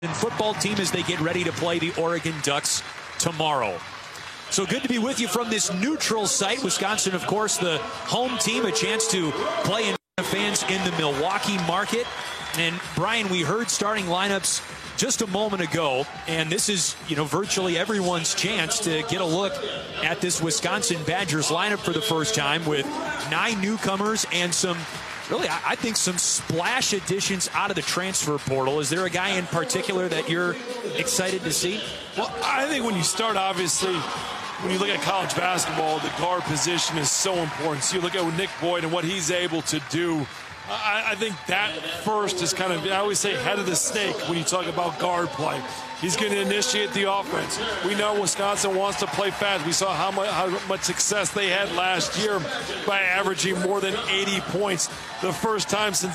football team as they get ready to play the Oregon Ducks tomorrow. So good to be with you from this neutral site. Wisconsin, of course, the home team, a chance to play in fans in the Milwaukee market. And Brian, we heard starting lineups just a moment ago, and this is, virtually everyone's chance to get a look at this Wisconsin Badgers lineup for the first time with 9 newcomers and some, really, I think some splash additions out of the transfer portal. Is there a guy in particular that you're excited to see? Well, I think when you start, obviously, when you look at college basketball, the guard position is so important. So you look at Nick Boyd and what he's able to do. I think that first is kind of, I always say, head of the snake when you talk about guard play. He's going to initiate the offense. We know Wisconsin wants to play fast. We saw how much success they had last year by averaging more than 80 points the first time since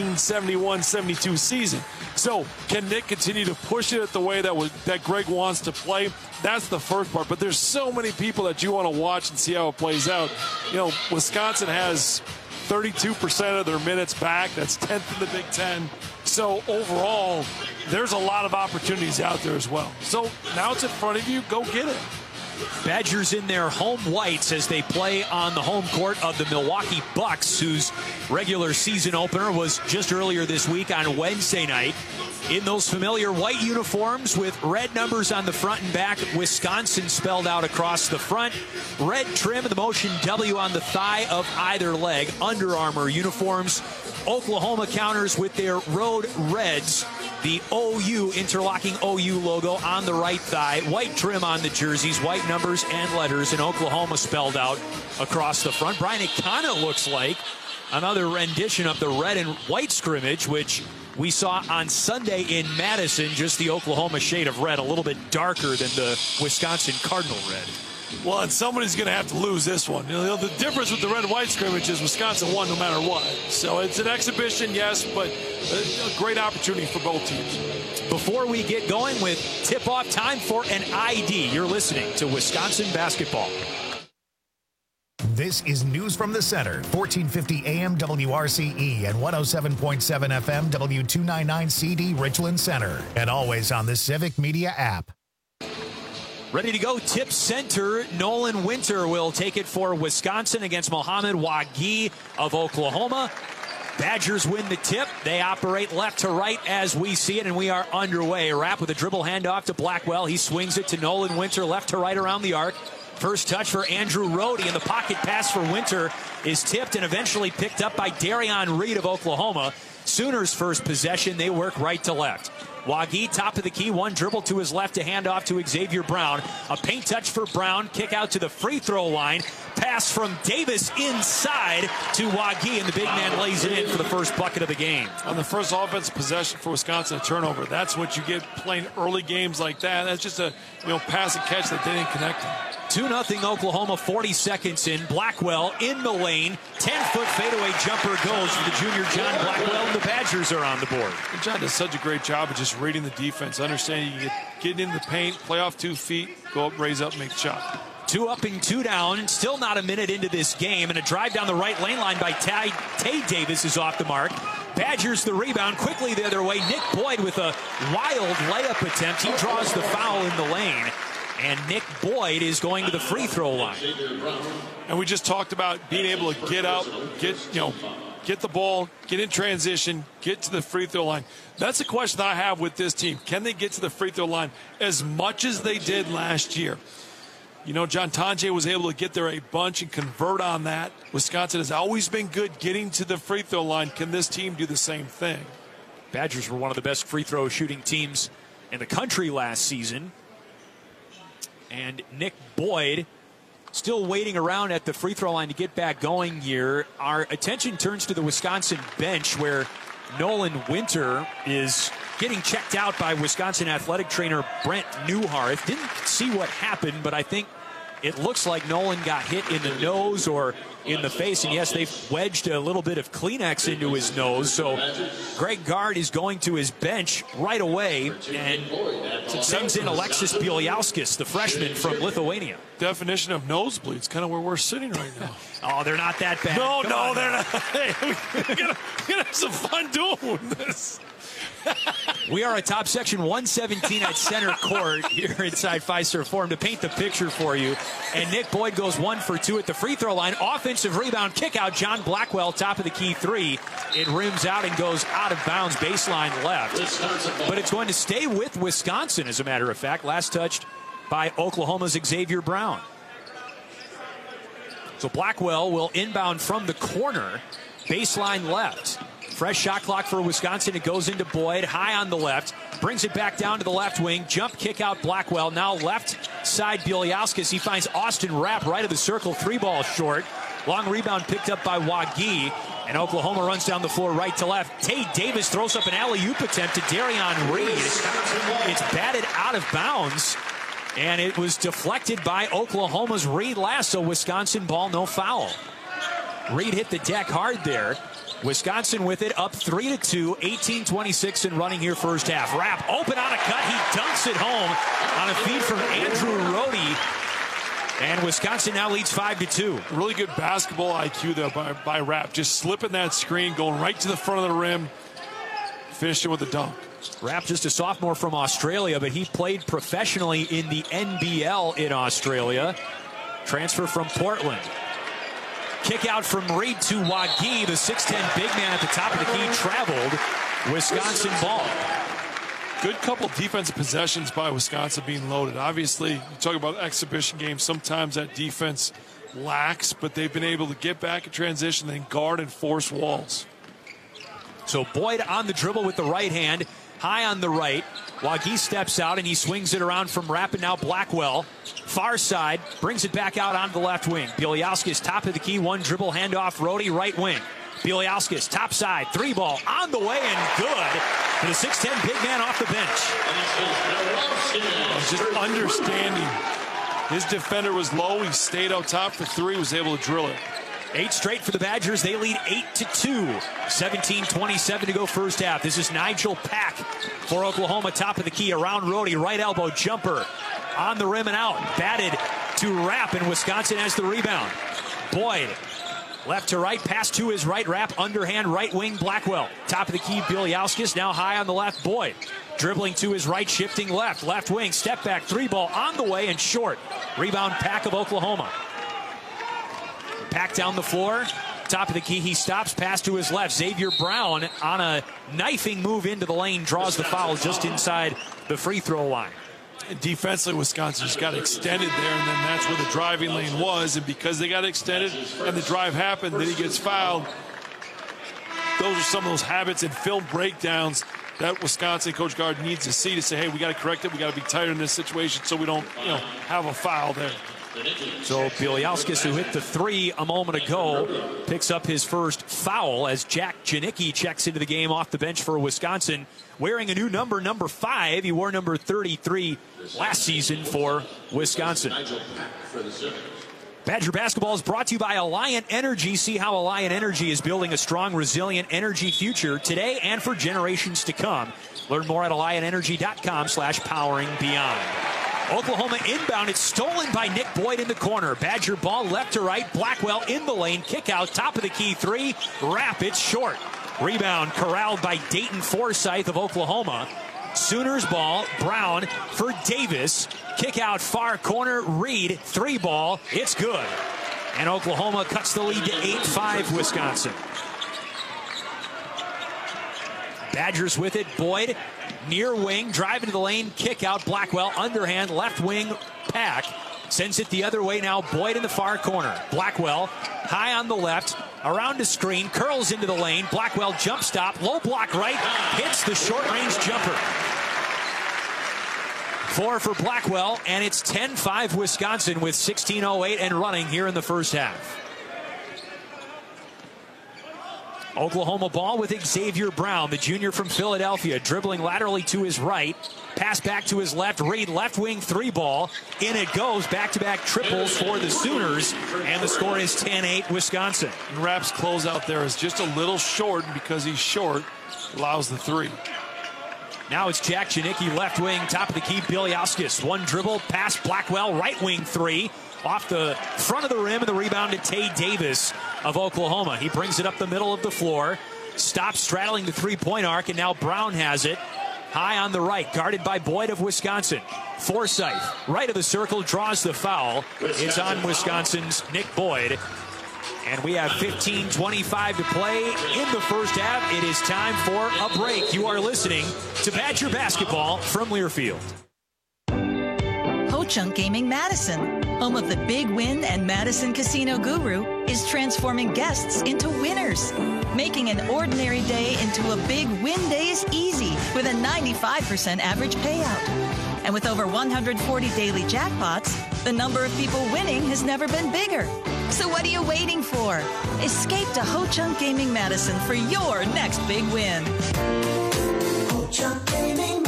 1971-72 season. So can Nick continue to push it the way that Greg wants to play? That's the first part. But there's so many people that you want to watch and see how it plays out. Wisconsin has 32% of their minutes back. That's 10th in the Big Ten. So overall, there's a lot of opportunities out there as well. So now it's in front of you. Go get it. Badgers in their home whites as they play on the home court of the Milwaukee Bucks, whose regular season opener was just earlier this week on Wednesday night. In those familiar white uniforms with red numbers on the front and back, Wisconsin spelled out across the front, red trim and the motion W on the thigh of either leg, Under Armour uniforms. Oklahoma counters with their road reds, the OU, interlocking OU logo on the right thigh, white trim on the jerseys, white numbers and letters, and Oklahoma spelled out across the front. Brian, it kind of looks like another rendition of the red and white scrimmage, which we saw on Sunday in Madison, just the Oklahoma shade of red, a little bit darker than the Wisconsin Cardinal red. Well, and somebody's going to have to lose this one. The difference with the red and white scrimmage is Wisconsin won no matter what. So it's an exhibition, yes, but a great opportunity for both teams. Before we get going with tip-off time for an ID, you're listening to Wisconsin Basketball. This is News from the Center, 1450 AM WRCE and 107.7 FM W299 CD Richland Center, and always on the Civic Media app. Ready to go, tip center. Nolan Winter will take it for Wisconsin against Mohamed Wagi of Oklahoma. Badgers win the tip. They operate left to right as we see it, and we are underway. Rapp with a dribble handoff to Blackwell. He swings it to Nolan Winter, left to right around the arc. First touch for Andrew Rohde, and the pocket pass for Winter is tipped and eventually picked up by Darian Reed of Oklahoma. Sooners' first possession, they work right to left. Wagi, top of the key, one dribble to his left to hand off to Xavier Brown. A paint touch for Brown, kick out to the free throw line. Pass from Davis inside to Wagi, and the big man lays it in for the first bucket of the game. On the first offensive possession for Wisconsin, a turnover. That's what you get playing early games like that. That's just a pass and catch that they didn't connect on. 2-0 Oklahoma, 40 seconds in. Blackwell in the lane. 10-foot fadeaway jumper goes for the junior John Blackwell, and the Badgers are on the board. And John does such a great job of just reading the defense, understanding you get in the paint, play off 2 feet, go up, raise up, make the shot. 2 up and 2 down. Still not a minute into this game, and a drive down the right lane line by Tay Davis is off the mark. Badgers the rebound quickly the other way. Nick Boyd with a wild layup attempt. He draws the foul in the lane. And Nick Boyd is going to the free throw line. And we just talked about being able to get up, get the ball, get in transition, get to the free throw line. That's the question I have with this team. Can they get to the free throw line as much as they did last year? John Tonje was able to get there a bunch and convert on that. Wisconsin has always been good getting to the free throw line. Can this team do the same thing? Badgers were one of the best free throw shooting teams in the country last season. And Nick Boyd still waiting around at the free throw line to get back going here. Our attention turns to the Wisconsin bench, where Nolan Winter is getting checked out by Wisconsin athletic trainer Brent Newharth. Didn't see what happened, but I think it looks like Nolan got hit in the nose or in the face. And yes, they've wedged a little bit of Kleenex into his nose. So Greg Gard is going to his bench right away and sends in Alexis Bieliauskas, the freshman from Lithuania. Definition of nosebleeds, kind of where we're sitting right now. Oh, they're not that bad. No, they're not. Hey, we're gonna have some fun doing this. We are atop section 117 at center court here inside Fiserv Forum to paint the picture for you. And Nick Boyd goes 1 for 2 at the free throw line. Offensive rebound, kick out. John Blackwell, top of the key three. It rims out and goes out of bounds, baseline left. But it's going to stay with Wisconsin, as a matter of fact. Last touched by Oklahoma's Xavier Brown. So Blackwell will inbound from the corner, baseline left. Fresh shot clock for Wisconsin. It goes into Boyd, high on the left. Brings it back down to the left wing. Jump kick out Blackwell. Now left side Bieliauskas. He finds Austin Rapp right of the circle. 3-ball short. Long rebound picked up by Wagi. And Oklahoma runs down the floor right to left. Tate Davis throws up an alley-oop attempt to Darion Reed. It's batted out of bounds. And it was deflected by Oklahoma's Reed Lasso. Wisconsin ball, no foul. Reed hit the deck hard there. Wisconsin with it, up 3-2, 18-26 and running here first half. Rapp open on a cut. He dunks it home on a feed from Andrew Rohde. And Wisconsin now leads 5-2. Really good basketball IQ there by Rapp. Just slipping that screen, going right to the front of the rim, finishing with a dunk. Rapp, just a sophomore from Australia, but he played professionally in the NBL in Australia. Transfer from Portland. Kick out from Reed to Wagi, the 6'10 big man at the top of the key, traveled. Wisconsin ball. Good couple defensive possessions by Wisconsin being loaded. Obviously, you talk about exhibition games, sometimes that defense lacks, but they've been able to get back in transition and guard and force walls. So Boyd on the dribble with the right hand, high on the right. Wagi steps out and he swings it around from Rapp, and now Blackwell. Far side, brings it back out onto the left wing. Bieliauskas top of the key, one dribble handoff, Rohde right wing. Bieliauskas top side, 3-ball on the way and good for the 6'10 big man off the bench. Just understanding. His defender was low, he stayed out top for 3, was able to drill it. 8 straight for the Badgers. They lead 8-2. 17-27 to go first half. This is Nigel Pack for Oklahoma. Top of the key around Rohde. Right elbow jumper on the rim and out. Batted to Rapp, and Wisconsin has the rebound. Boyd left to right. Pass to his right. Rapp underhand right wing Blackwell. Top of the key Bieliauskas. Now high on the left. Boyd dribbling to his right, shifting left. Left wing. Step back. 3-ball on the way and short. Rebound Pack of Oklahoma. Pack down the floor, top of the key, he stops, pass to his left. Xavier Brown on a knifing move into the lane, draws the foul just inside the free throw line. Defensively, Wisconsin just got extended there, and then that's where the driving lane was, and because they got extended and the drive happened, then he gets fouled. Those are some of those habits and film breakdowns that Wisconsin Coach Gard needs to see to say, hey, we got to correct it, we got to be tighter in this situation so we don't, have a foul there. So Bieliauskas, who hit the 3 a moment ago, picks up his first foul as Jack Janicki checks into the game off the bench for Wisconsin, wearing a new number 5. He wore number 33 last season for Wisconsin. Badger basketball is brought to you by Alliant Energy. See how Alliant Energy is building a strong, resilient energy future today and for generations to come. Learn more at AlliantEnergy.com/poweringbeyond. Oklahoma inbound. It's stolen by Nick Boyd in the corner. Badger ball left to right. Blackwell in the lane. Kick out. Top of the key 3. Rapp it short. Rebound corralled by Dayton Forsyth of Oklahoma. Sooners ball. Brown for Davis. Kick out far corner. Reed. 3-ball. It's good. And Oklahoma cuts the lead to 8-5 Wisconsin. Badgers with it. Boyd. Near wing, driving to the lane, kick out, Blackwell, underhand, left wing, Pack. Sends it the other way now, Boyd in the far corner. Blackwell, high on the left, around a screen, curls into the lane. Blackwell, jump stop, low block right, hits the short-range jumper. 4 for Blackwell, and it's 10-5 Wisconsin with 16:08 and running here in the first half. Oklahoma ball with Xavier Brown, the junior from Philadelphia, dribbling laterally to his right. Pass back to his left. Reed, left wing 3-ball. In it goes. Back-to-back triples for the Sooners. And the score is 10-8 Wisconsin. And Rapp's closeout there is just a little short, and because he's short, allows the 3. Now it's Jack Janicki, left wing, top of the key, Bieliauskas. One dribble, pass Blackwell, right wing 3. Off the front of the rim, and the rebound to Tay Davis of Oklahoma. He brings it up the middle of the floor. stops straddling the three-point arc, and now Brown has it. High on the right, guarded by Boyd of Wisconsin. Forsythe, right of the circle, draws the foul. It's on Wisconsin's Nick Boyd. And we have 15:25 to play in the first half. It is time for a break. You are listening to Badger Basketball from Learfield. Ho-Chunk Gaming Madison, home of the Big Win and Madison Casino Guru, is transforming guests into winners. Making an ordinary day into a big win day is easy with a 95% average payout. And with over 140 daily jackpots, the number of people winning has never been bigger. So what are you waiting for? Escape to Ho-Chunk Gaming Madison for your next big win. Ho-Chunk Gaming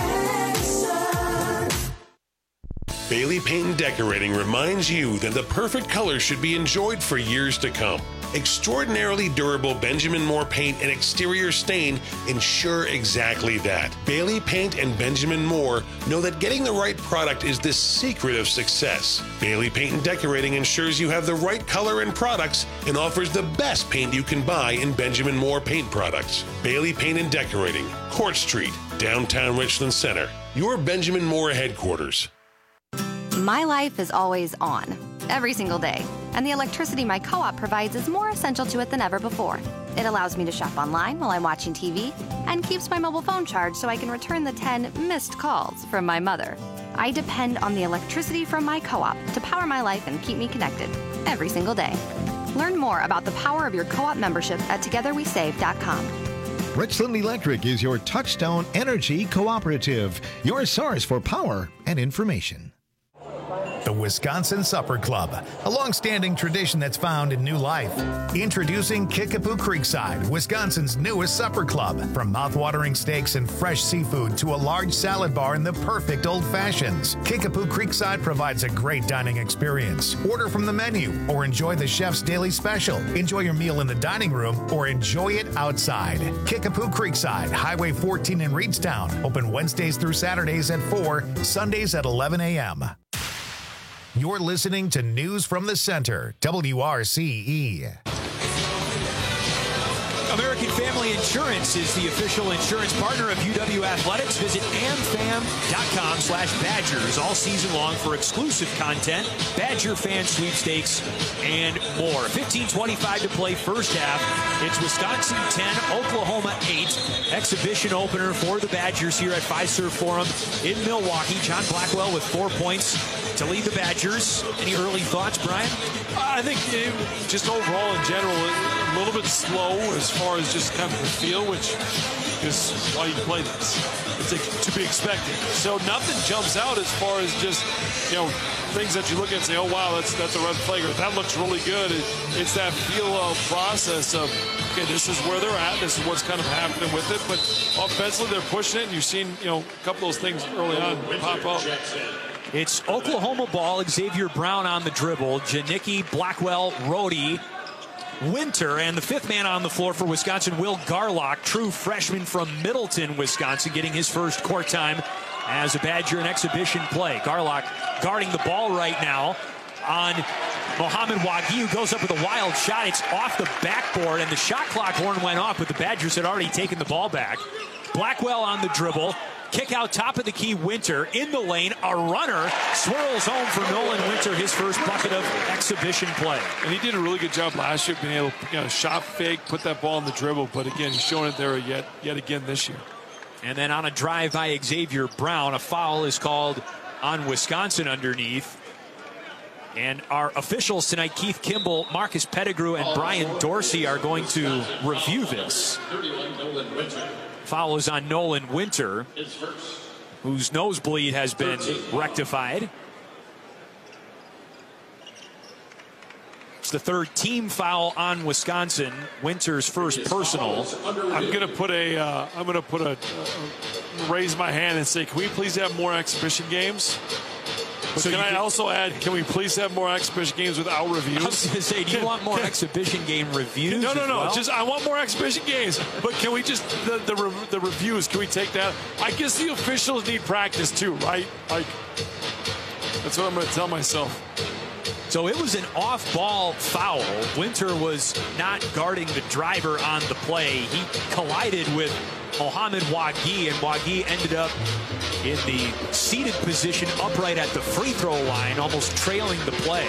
Madison. Bailey Paint and Decorating reminds you that the perfect color should be enjoyed for years to come. Extraordinarily durable Benjamin Moore paint and exterior stain ensure exactly that. Bailey Paint and Benjamin Moore know that getting the right product is the secret of success. Bailey Paint and Decorating ensures you have the right color and products and offers the best paint you can buy in Benjamin Moore paint products. Bailey Paint and Decorating, Court Street, downtown Richland Center. Your Benjamin Moore headquarters. My life is always on, every single day, and the electricity my co-op provides is more essential to it than ever before. It allows me to shop online while I'm watching TV and keeps my mobile phone charged so I can return the 10 missed calls from my mother. I depend on the electricity from my co-op to power my life and keep me connected every single day. Learn more about the power of your co-op membership at togetherwesave.com. Richland Electric is your touchstone energy cooperative, your source for power and information. The Wisconsin Supper Club, a long-standing tradition that's found in new life. Introducing Kickapoo Creekside, Wisconsin's newest supper club. From mouth-watering steaks and fresh seafood to a large salad bar and the perfect old fashions, Kickapoo Creekside provides a great dining experience. Order from the menu or enjoy the chef's daily special. Enjoy your meal in the dining room or enjoy it outside. Kickapoo Creekside, Highway 14 in Reedstown. Open Wednesdays through Saturdays at 4, Sundays at 11 a.m. You're listening to News from the Center, WRCE. American Family Insurance is the official insurance partner of UW Athletics. Visit amfam.com/Badgers all season long for exclusive content, Badger fan sweepstakes, and more. 15:25 to play first half. It's Wisconsin 10, Oklahoma 8. Exhibition opener for the Badgers here at Fiserv Forum in Milwaukee. John Blackwell with 4 points to lead the Badgers. Any early thoughts, Brian? I think just overall in general, a little bit slow as far as just kind of the feel, which is why you play this. It's to be expected. So nothing jumps out as far as just, things that you look at and say, oh, wow, that's a red flag, or that looks really good. It's that feel of process of, okay, this is where they're at. This is what's kind of happening with it. But offensively, they're pushing it, and you've seen, a couple of those things early on pop up. It's Oklahoma ball. Xavier Brown on the dribble. Janicki, Blackwell, Rohde, Winter, and the fifth man on the floor for Wisconsin, Will Garlock, true freshman from Middleton, Wisconsin, getting his first court time as a Badger in exhibition play. Garlock guarding the ball right now on Mohamed Waghi, who goes up with a wild shot. It's off the backboard, and the shot clock horn went off, but the Badgers had already taken the ball back. Blackwell on the dribble. Kick out top of the key, Winter in the lane. A runner swirls home for Nolan Winter, his first bucket of exhibition play. And he did a really good job last year being able to shot fake, put that ball in the dribble. But again, he's showing it there yet again this year. And then on a drive by Xavier Brown, a foul is called on Wisconsin underneath. And our officials tonight, Keith Kimball, Marcus Pettigrew, and Brian Dorsey, are going to review this. Foul is on Nolan Winter, whose nosebleed has been rectified. It's the third team foul on Wisconsin. Winter's first personal. I'm gonna raise my hand and say, can we please have more exhibition games? But so can I also add, can we please have more exhibition games without reviews? I was going to say, do you want more exhibition game reviews? No. Well? Just I want more exhibition games. But can we just, the reviews, can we take that? I guess the officials need practice too, right? Like, that's what I'm going to tell myself. So it was an off-ball foul. Winter was not guarding the driver on the play. He collided with Mohamed Waghi, and Waghi ended up in the seated position upright at the free throw line, almost trailing the play.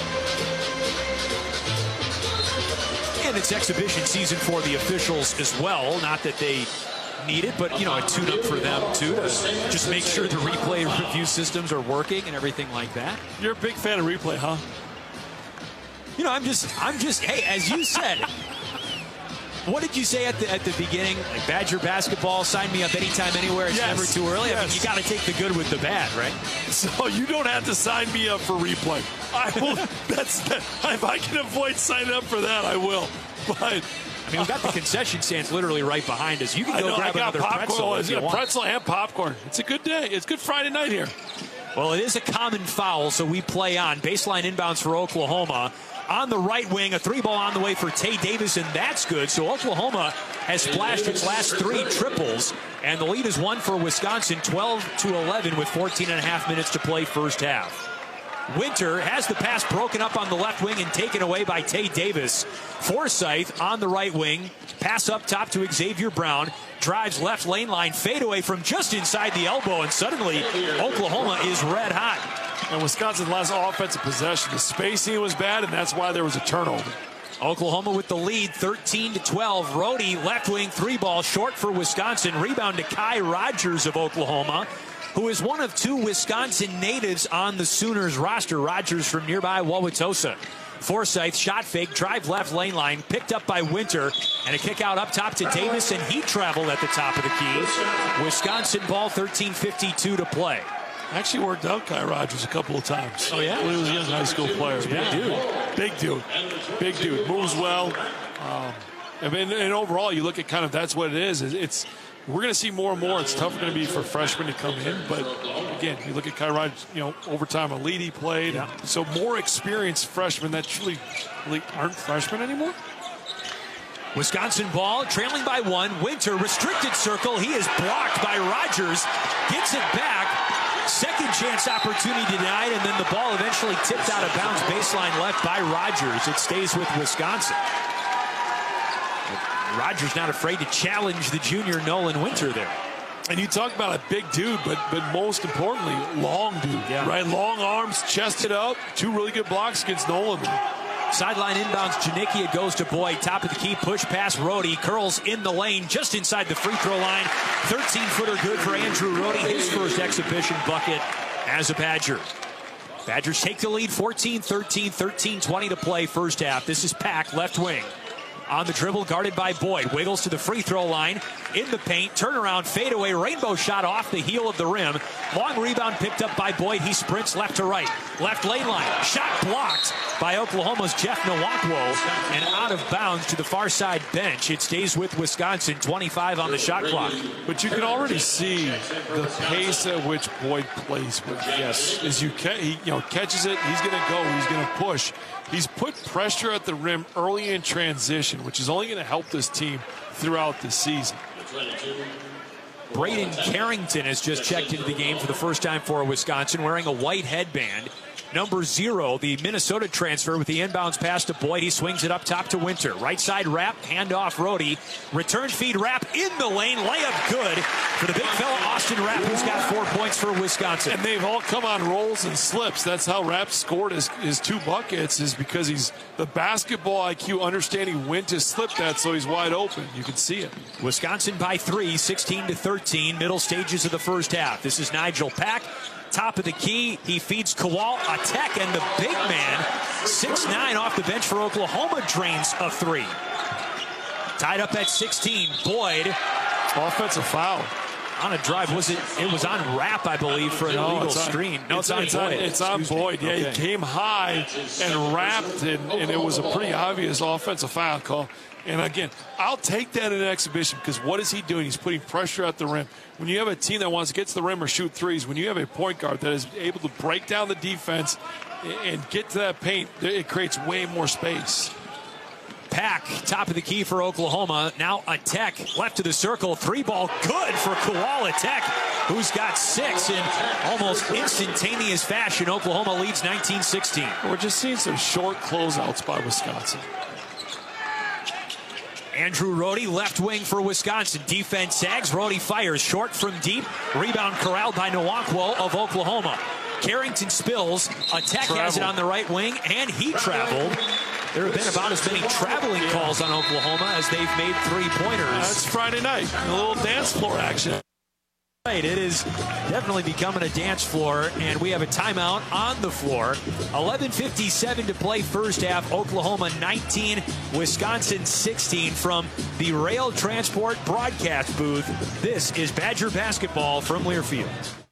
And it's exhibition season for the officials as well. Not that they need it, but, you know, a tune-up for them, too, to just make sure the replay review systems are working and everything like that. You're a big fan of replay, huh? You know, I'm just, hey, as you said, what did you say at the beginning? Like, Badger basketball, sign me up anytime, anywhere. It's never too early. Yes. I mean, you got to take the good with the bad, right? So you don't have to sign me up for replay. I will. If I can avoid signing up for that, I will. But I mean, we've got the concession stands literally right behind us. You can go grab another pretzel if you want. Pretzel and popcorn. It's a good day. It's Good Friday night here. Well, it is a common foul, so we play on. Baseline inbounds for Oklahoma. On the right wing, a three ball on the way for Tay Davis, and that's good. So Oklahoma has splashed its last 3 triples, and the lead is 1 for Wisconsin, 12-11 with 14.5 minutes to play first half. Winter has the pass broken up on the left wing and taken away by Tay Davis. Forsyth on the right wing. Pass up top to Xavier Brown. Drives left lane line. Fadeaway from just inside the elbow. And suddenly, Oklahoma is red hot. And Wisconsin's last offensive possession, the spacing was bad, and that's why there was a turnover. Oklahoma with the lead, 13-12. Rohde, left wing, 3-ball short for Wisconsin. Rebound to Kai Rogers of Oklahoma, who is one of 2 Wisconsin natives on the Sooners roster. Rogers from nearby Wauwatosa. Forsyth, shot fake, drive left lane line, picked up by Winter, and a kick out up top to Davis, and he traveled at the top of the key. Wisconsin ball, 13:52 to play. Actually worked out Kai Rogers a couple of times. Oh, yeah? When he was a young high school player. Big dude. Big dude. Moves well. And overall, you look at kind of that's what it is. We're going to see more and more. It's tough going to be for freshmen to come in. But, again, you look at Kai Rogers, overtime elite he played. Yeah. So more experienced freshmen that truly aren't freshmen anymore. Wisconsin ball, trailing by 1. Winter, restricted circle. He is blocked by Rogers. Gets it back. Second chance opportunity denied, and then the ball eventually tipped out of bounds, baseline left by Rogers. It stays with Wisconsin. Rogers not afraid to challenge the junior Nolan Winter there. And you talk about a big dude, but most importantly, long dude, right? Long arms, chested up, 2 really good blocks against Nolan. Sideline inbounds, Janicki, it goes to Boyd. Top of the key, push pass, Rohde. Curls in the lane, just inside the free throw line. 13-footer good for Andrew Rohde, his first exhibition bucket as a Badger. Badgers take the lead, 14-13, 13-20 to play first half. This is Pack, left wing. On the dribble, guarded by Boyd. Wiggles to the free throw line. In the paint, turnaround, fadeaway, rainbow shot off the heel of the rim. Long rebound picked up by Boyd. He sprints left to right. Left lane line. Shot blocked by Oklahoma's Jeff Nwankwo. And out of bounds to the far side bench. It stays with Wisconsin, 25 on the shot clock. But you can already see the pace at which Boyd plays with. Yes. As he catches it, he's going to go. He's going to push. He's put pressure at the rim early in transition, which is only going to help this team throughout the season. Braden Carrington has just checked into the game for the first time for Wisconsin, wearing a white headband. Number 0, the Minnesota transfer with the inbounds pass to Boyd. He swings it up top to Winter. Right side wrap, handoff Rohde. Return feed wrap in the lane. Layup good for the big fella Austin Rapp, who's got 4 points for Wisconsin. And they've all come on rolls and slips. That's how Rapp scored his 2 buckets, is because he's the basketball IQ, understanding when to slip that so he's wide open. You can see it. Wisconsin by 3, 16-13, middle stages of the first half. This is Nigel Pack. Top of the key, he feeds Kowal a tech, and the big man, 6'9", off the bench for Oklahoma, drains a 3. Tied up at 16, Boyd. Offensive foul. On a drive, it was on Rapp, I believe, for an illegal screen. No, it's on Boyd. It's on Boyd. Yeah, he came high and wrapped, and it was a pretty obvious offensive foul call. And again, I'll take that in an exhibition, because what is he doing? He's putting pressure at the rim. When you have a team that wants to get to the rim or shoot threes, when you have a point guard that is able to break down the defense and get to that paint, it creates way more space. Pack, top of the key for Oklahoma. Now a tech left to the circle. 3-ball good for Kowal Atek, who's got 6 in almost instantaneous fashion. Oklahoma leads 19-16. We're just seeing some short closeouts by Wisconsin. Andrew Rohde, left wing for Wisconsin. Defense sags. Rohde fires short from deep. Rebound corralled by Nwankwo of Oklahoma. Carrington spills. Attack has it on the right wing, and he traveled. There have been about as many traveling calls on Oklahoma as they've made three-pointers. That's Friday night. A little dance floor action. Right, it is definitely becoming a dance floor, and we have a timeout on the floor. 11:57 to play first half. Oklahoma 19, Wisconsin 16 from the Rail Transport broadcast booth. This is Badger basketball from Learfield.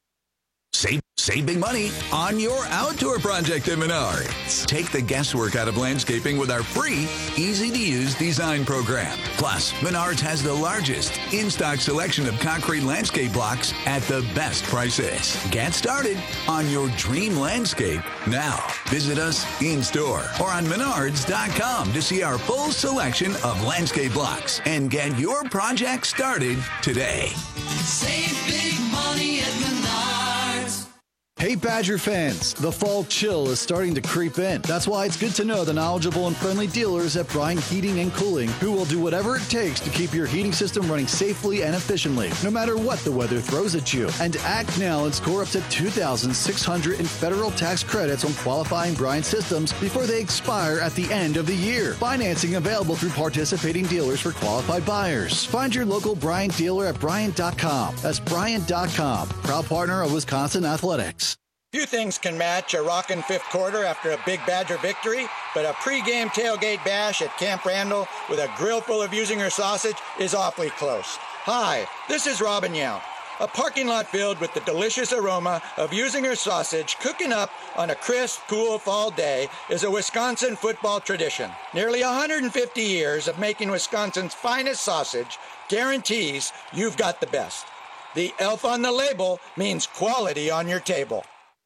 Save big money on your outdoor project at Menards. Take the guesswork out of landscaping with our free, easy-to-use design program. Plus, Menards has the largest in-stock selection of concrete landscape blocks at the best prices. Get started on your dream landscape now. Visit us in-store or on Menards.com to see our full selection of landscape blocks and get your project started today. Save big money at Menards. Hey Badger fans, the fall chill is starting to creep in. That's why it's good to know the knowledgeable and friendly dealers at Bryant Heating and Cooling, who will do whatever it takes to keep your heating system running safely and efficiently, no matter what the weather throws at you. And act now and score up to $2,600 in federal tax credits on qualifying Bryant systems before they expire at the end of the year. Financing available through participating dealers for qualified buyers. Find your local Bryant dealer at Bryant.com. That's Bryant.com, proud partner of Wisconsin Athletics. Few things can match a rockin' fifth quarter after a big Badger victory, but a pregame tailgate bash at Camp Randall with a grill full of Usinger sausage is awfully close. Hi, this is Robin Yount. A parking lot filled with the delicious aroma of Usinger sausage cooking up on a crisp, cool fall day is a Wisconsin football tradition. Nearly 150 years of making Wisconsin's finest sausage guarantees you've got the best. The elf on the label means quality on your table.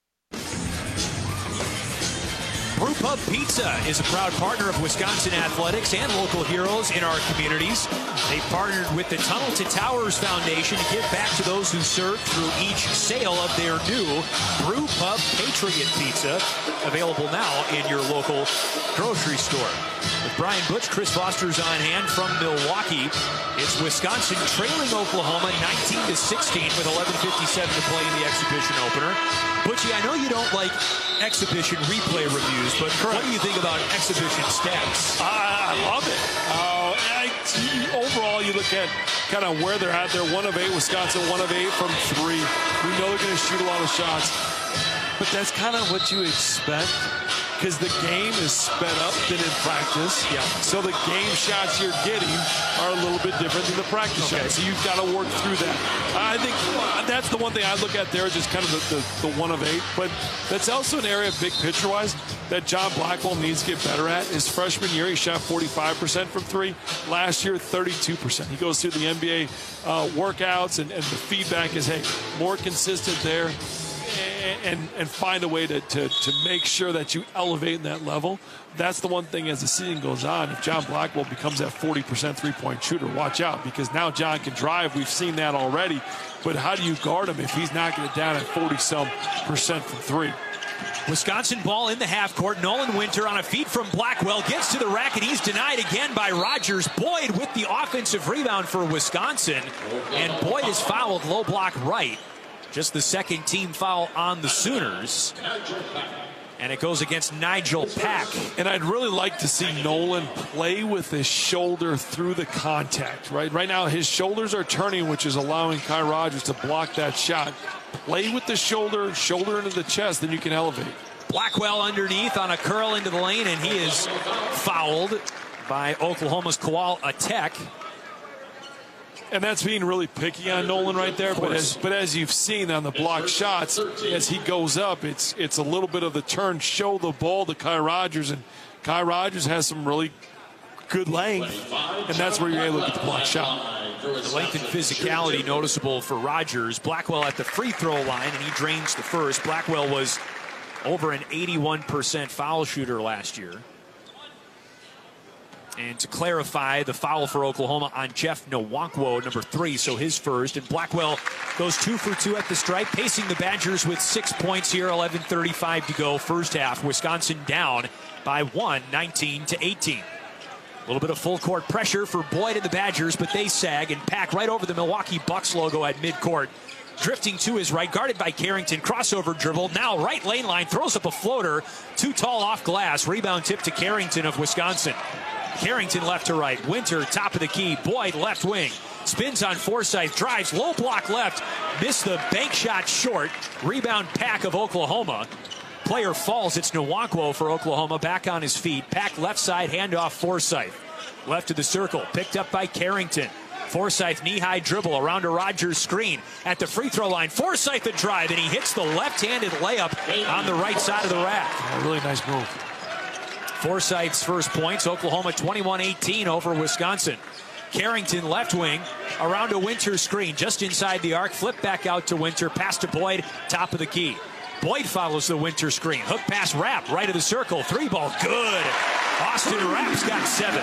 Brew Pub Pizza is a proud partner of Wisconsin Athletics and local heroes in our communities. They partnered with the Tunnel to Towers Foundation to give back to those who serve through each sale of their new Brew Pub Patriot Pizza, available now in your local grocery store. With Brian Butch, Chris Foster's on hand from Milwaukee. It's Wisconsin trailing Oklahoma 19-16 with 11:57 to play in the exhibition opener. Butchie, I know you don't like exhibition replay reviews, but what do you think about exhibition stats? I love it. Overall, you look at kind of where they're at. They're 1 of 8, Wisconsin 1 of 8 from 3. We know they're going to shoot a lot of shots, but that's kind of what you expect because the game is sped up than in practice. Yeah. So the game shots you're getting are a little bit different than the practice shots. So you've got to work through that. I think that's the one thing I look at there, just kind of the 1 of 8. But that's also an area, big picture-wise, that John Blackwell needs to get better at. His freshman year, he shot 45% from 3. Last year, 32%. He goes through the NBA workouts, and the feedback is, hey, more consistent there. And find a way to make sure that you elevate in that level. That's the one thing as the season goes on. If John Blackwell becomes that 40% three-point shooter, watch out, because now John can drive. We've seen that already. But how do you guard him if he's knocking it down at 40-some% from 3? Wisconsin ball in the half court. Nolan Winter on a feed from Blackwell gets to the rack, and he's denied again by Rogers. Boyd with the offensive rebound for Wisconsin, and Boyd is fouled low block right. Just the second team foul on the Sooners. And it goes against Nigel Pack. And I'd really like to see Nolan play with his shoulder through the contact, right? Right now his shoulders are turning, which is allowing Kai Rogers to block that shot. Play with the shoulder into the chest, then you can elevate. Blackwell underneath on a curl into the lane, and he is fouled by Oklahoma's Kowal Atek. And that's being really picky on Nolan right there. But as you've seen on the block shots, as he goes up, it's a little bit of the turn, show the ball to Kai Rogers. And Kai Rogers has some really good length, and that's where you're able to get the block shot. The length and physicality noticeable for Rogers. Blackwell at the free throw line, and he drains the first. Blackwell was over an 81% foul shooter last year. And to clarify, the foul for Oklahoma on Jeff Nwankwo, number 3, so his first. And Blackwell goes 2 for 2 at the stripe, pacing the Badgers with 6 points here, 11:35 to go first half. Wisconsin down by 1, 19-18. A little bit of full court pressure for Boyd and the Badgers, but they sag and pack right over the Milwaukee Bucks logo at midcourt. Drifting to his right, guarded by Carrington, crossover dribble, now right lane line, throws up a floater, too tall off glass, rebound tip to Carrington of Wisconsin. Carrington left to right, Winter top of the key, Boyd left wing, spins on Forsythe, drives, low block left, missed the bank shot short, rebound Pack of Oklahoma. Player falls, it's Nwankwo for Oklahoma, back on his feet, Pack left side, handoff Forsythe. Left of the circle, picked up by Carrington. Forsythe knee-high dribble around a Rogers screen at the free throw line. Forsythe the drive, and he hits the left-handed layup on the right side of the rack. A really nice move. Forsythe's first points, Oklahoma 21-18 over Wisconsin. Carrington left wing around a Winter screen just inside the arc, flip back out to Winter, pass to Boyd, top of the key. Boyd follows the Winter screen, hook pass Rapp, right of the circle, 3-ball, good. Austin Rapp's got 7.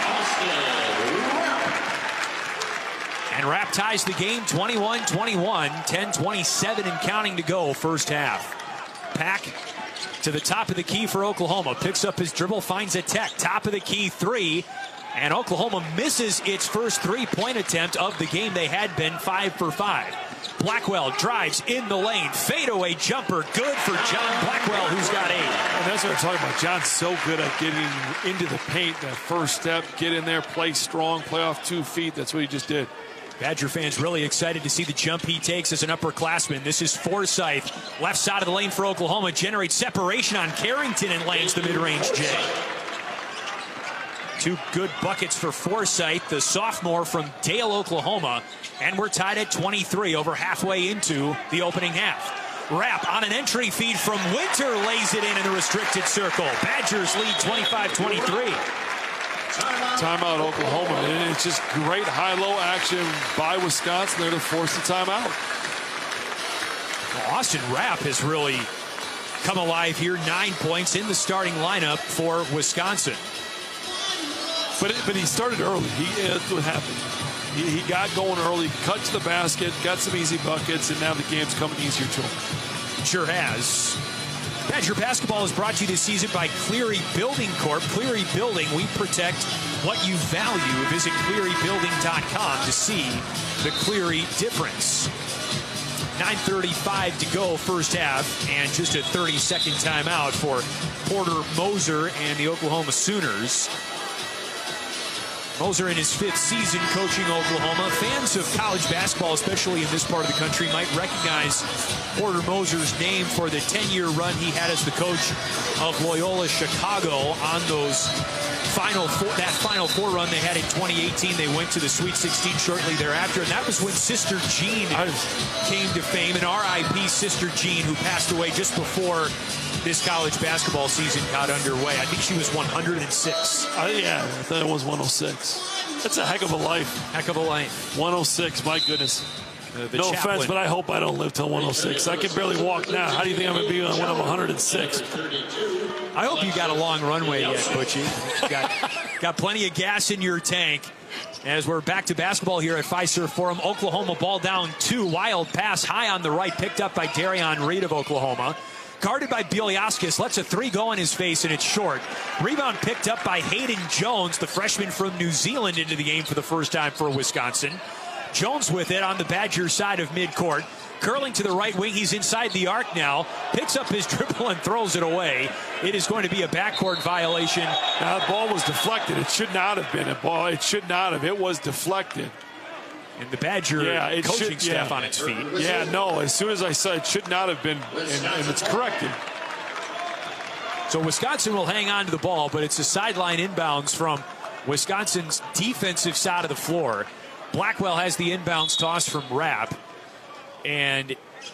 And Rapp ties the game 21-21, 10:27 and counting to go first half. Pack to the top of the key for Oklahoma, picks up his dribble, finds a Tech, top of the key 3, and Oklahoma misses its first 3-point attempt of the game. They had been 5 for 5. Blackwell drives in the lane, fadeaway jumper, good for John Blackwell, who's got 8. And that's what I'm talking about. John's so good at getting into the paint, that first step, get in there, play strong, play off 2 feet. That's what he just did. Badger fans really excited to see the jump he takes as an upperclassman. This is Forsythe, left side of the lane for Oklahoma, generates separation on Carrington and lands the mid-range J. 2 good buckets for Forsythe, the sophomore from Dale, Oklahoma, and we're tied at 23, over halfway into the opening half. Rapp on an entry feed from Winter, lays it in the restricted circle. Badgers lead 25-23. Timeout Oklahoma, and it's just great high-low action by Wisconsin there to force the timeout. Well, Austin Rapp has really come alive here, 9 points in the starting lineup for Wisconsin. But he started early. That's what happened. He got going early, cut to the basket, got some easy buckets, and now the game's coming easier to him. Sure has. Badger basketball is brought to you this season by Cleary Building Corp. Cleary Building, we protect what you value. Visit ClearyBuilding.com to see the Cleary difference. 9:35 to go first half, and just a 30-second timeout for Porter Moser and the Oklahoma Sooners. Moser in his 5th season coaching Oklahoma. Fans of college basketball, especially in this part of the country, might recognize Porter Moser's name for the 10-year run he had as the coach of Loyola Chicago on those Final Four run they had in 2018. They went to the Sweet 16 shortly thereafter, and that was when Sister Jean came to fame, and R.I.P. Sister Jean, who passed away just before this college basketball season got underway. I think she was 106. Yeah, I thought it was 106. That's a heck of a life. Heck of a life. 106, my goodness. No chaplain. offense, but I hope I don't live till 106. I can barely walk now. How do you think I'm going to be when I'm 106? I hope you got a long runway yet, Butchie. Got plenty of gas in your tank. As we're back to basketball here at Fiserv Forum, Oklahoma ball down 2. Wild pass high on the right, picked up by Darion Reed of Oklahoma. Guarded by Bieliauskas, lets a 3 go in his face, and it's short. Rebound picked up by Hayden Jones, the freshman from New Zealand, into the game for the first time for Wisconsin. Jones with it on the Badger side of midcourt. Curling to the right wing, he's inside the arc now. Picks up his dribble and throws it away. It is going to be a backcourt violation. Now, the ball was deflected. It should not have been a ball. It should not have. It was deflected. And the Badger coaching staff on its feet. Yeah, no, as soon as I said it should not have been, and it's corrected. So Wisconsin will hang on to the ball, but it's a sideline inbounds from Wisconsin's defensive side of the floor. Blackwell has the inbounds toss from Rapp. And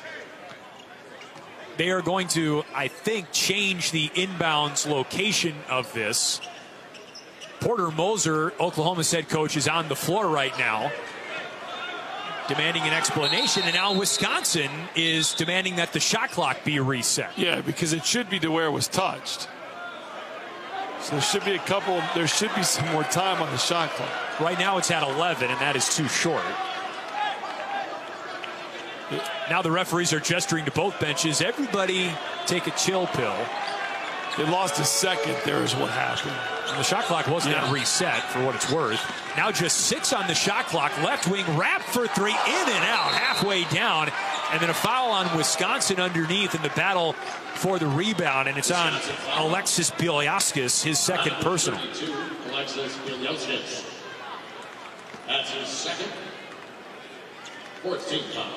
they are going to, I think, change the inbounds location of this. Porter Moser, Oklahoma's head coach, is on the floor right now, demanding an explanation, and now Wisconsin is demanding that the shot clock be reset. Yeah, because it should be to where it was touched. So there should be some more time on the shot clock. Right now it's at 11, and that is too short. Now the referees are gesturing to both benches. Everybody take a chill pill. They lost a second. There is what happened. And the shot clock wasn't going to reset, for what it's worth. Now just 6 on the shot clock. Left wing wrap for 3, in and out, halfway down. And then a foul on Wisconsin underneath in the battle for the rebound. And it's on Alexis Bieliauskas, his second personal. Alexis Bieliauskas. That's his second. 14th time.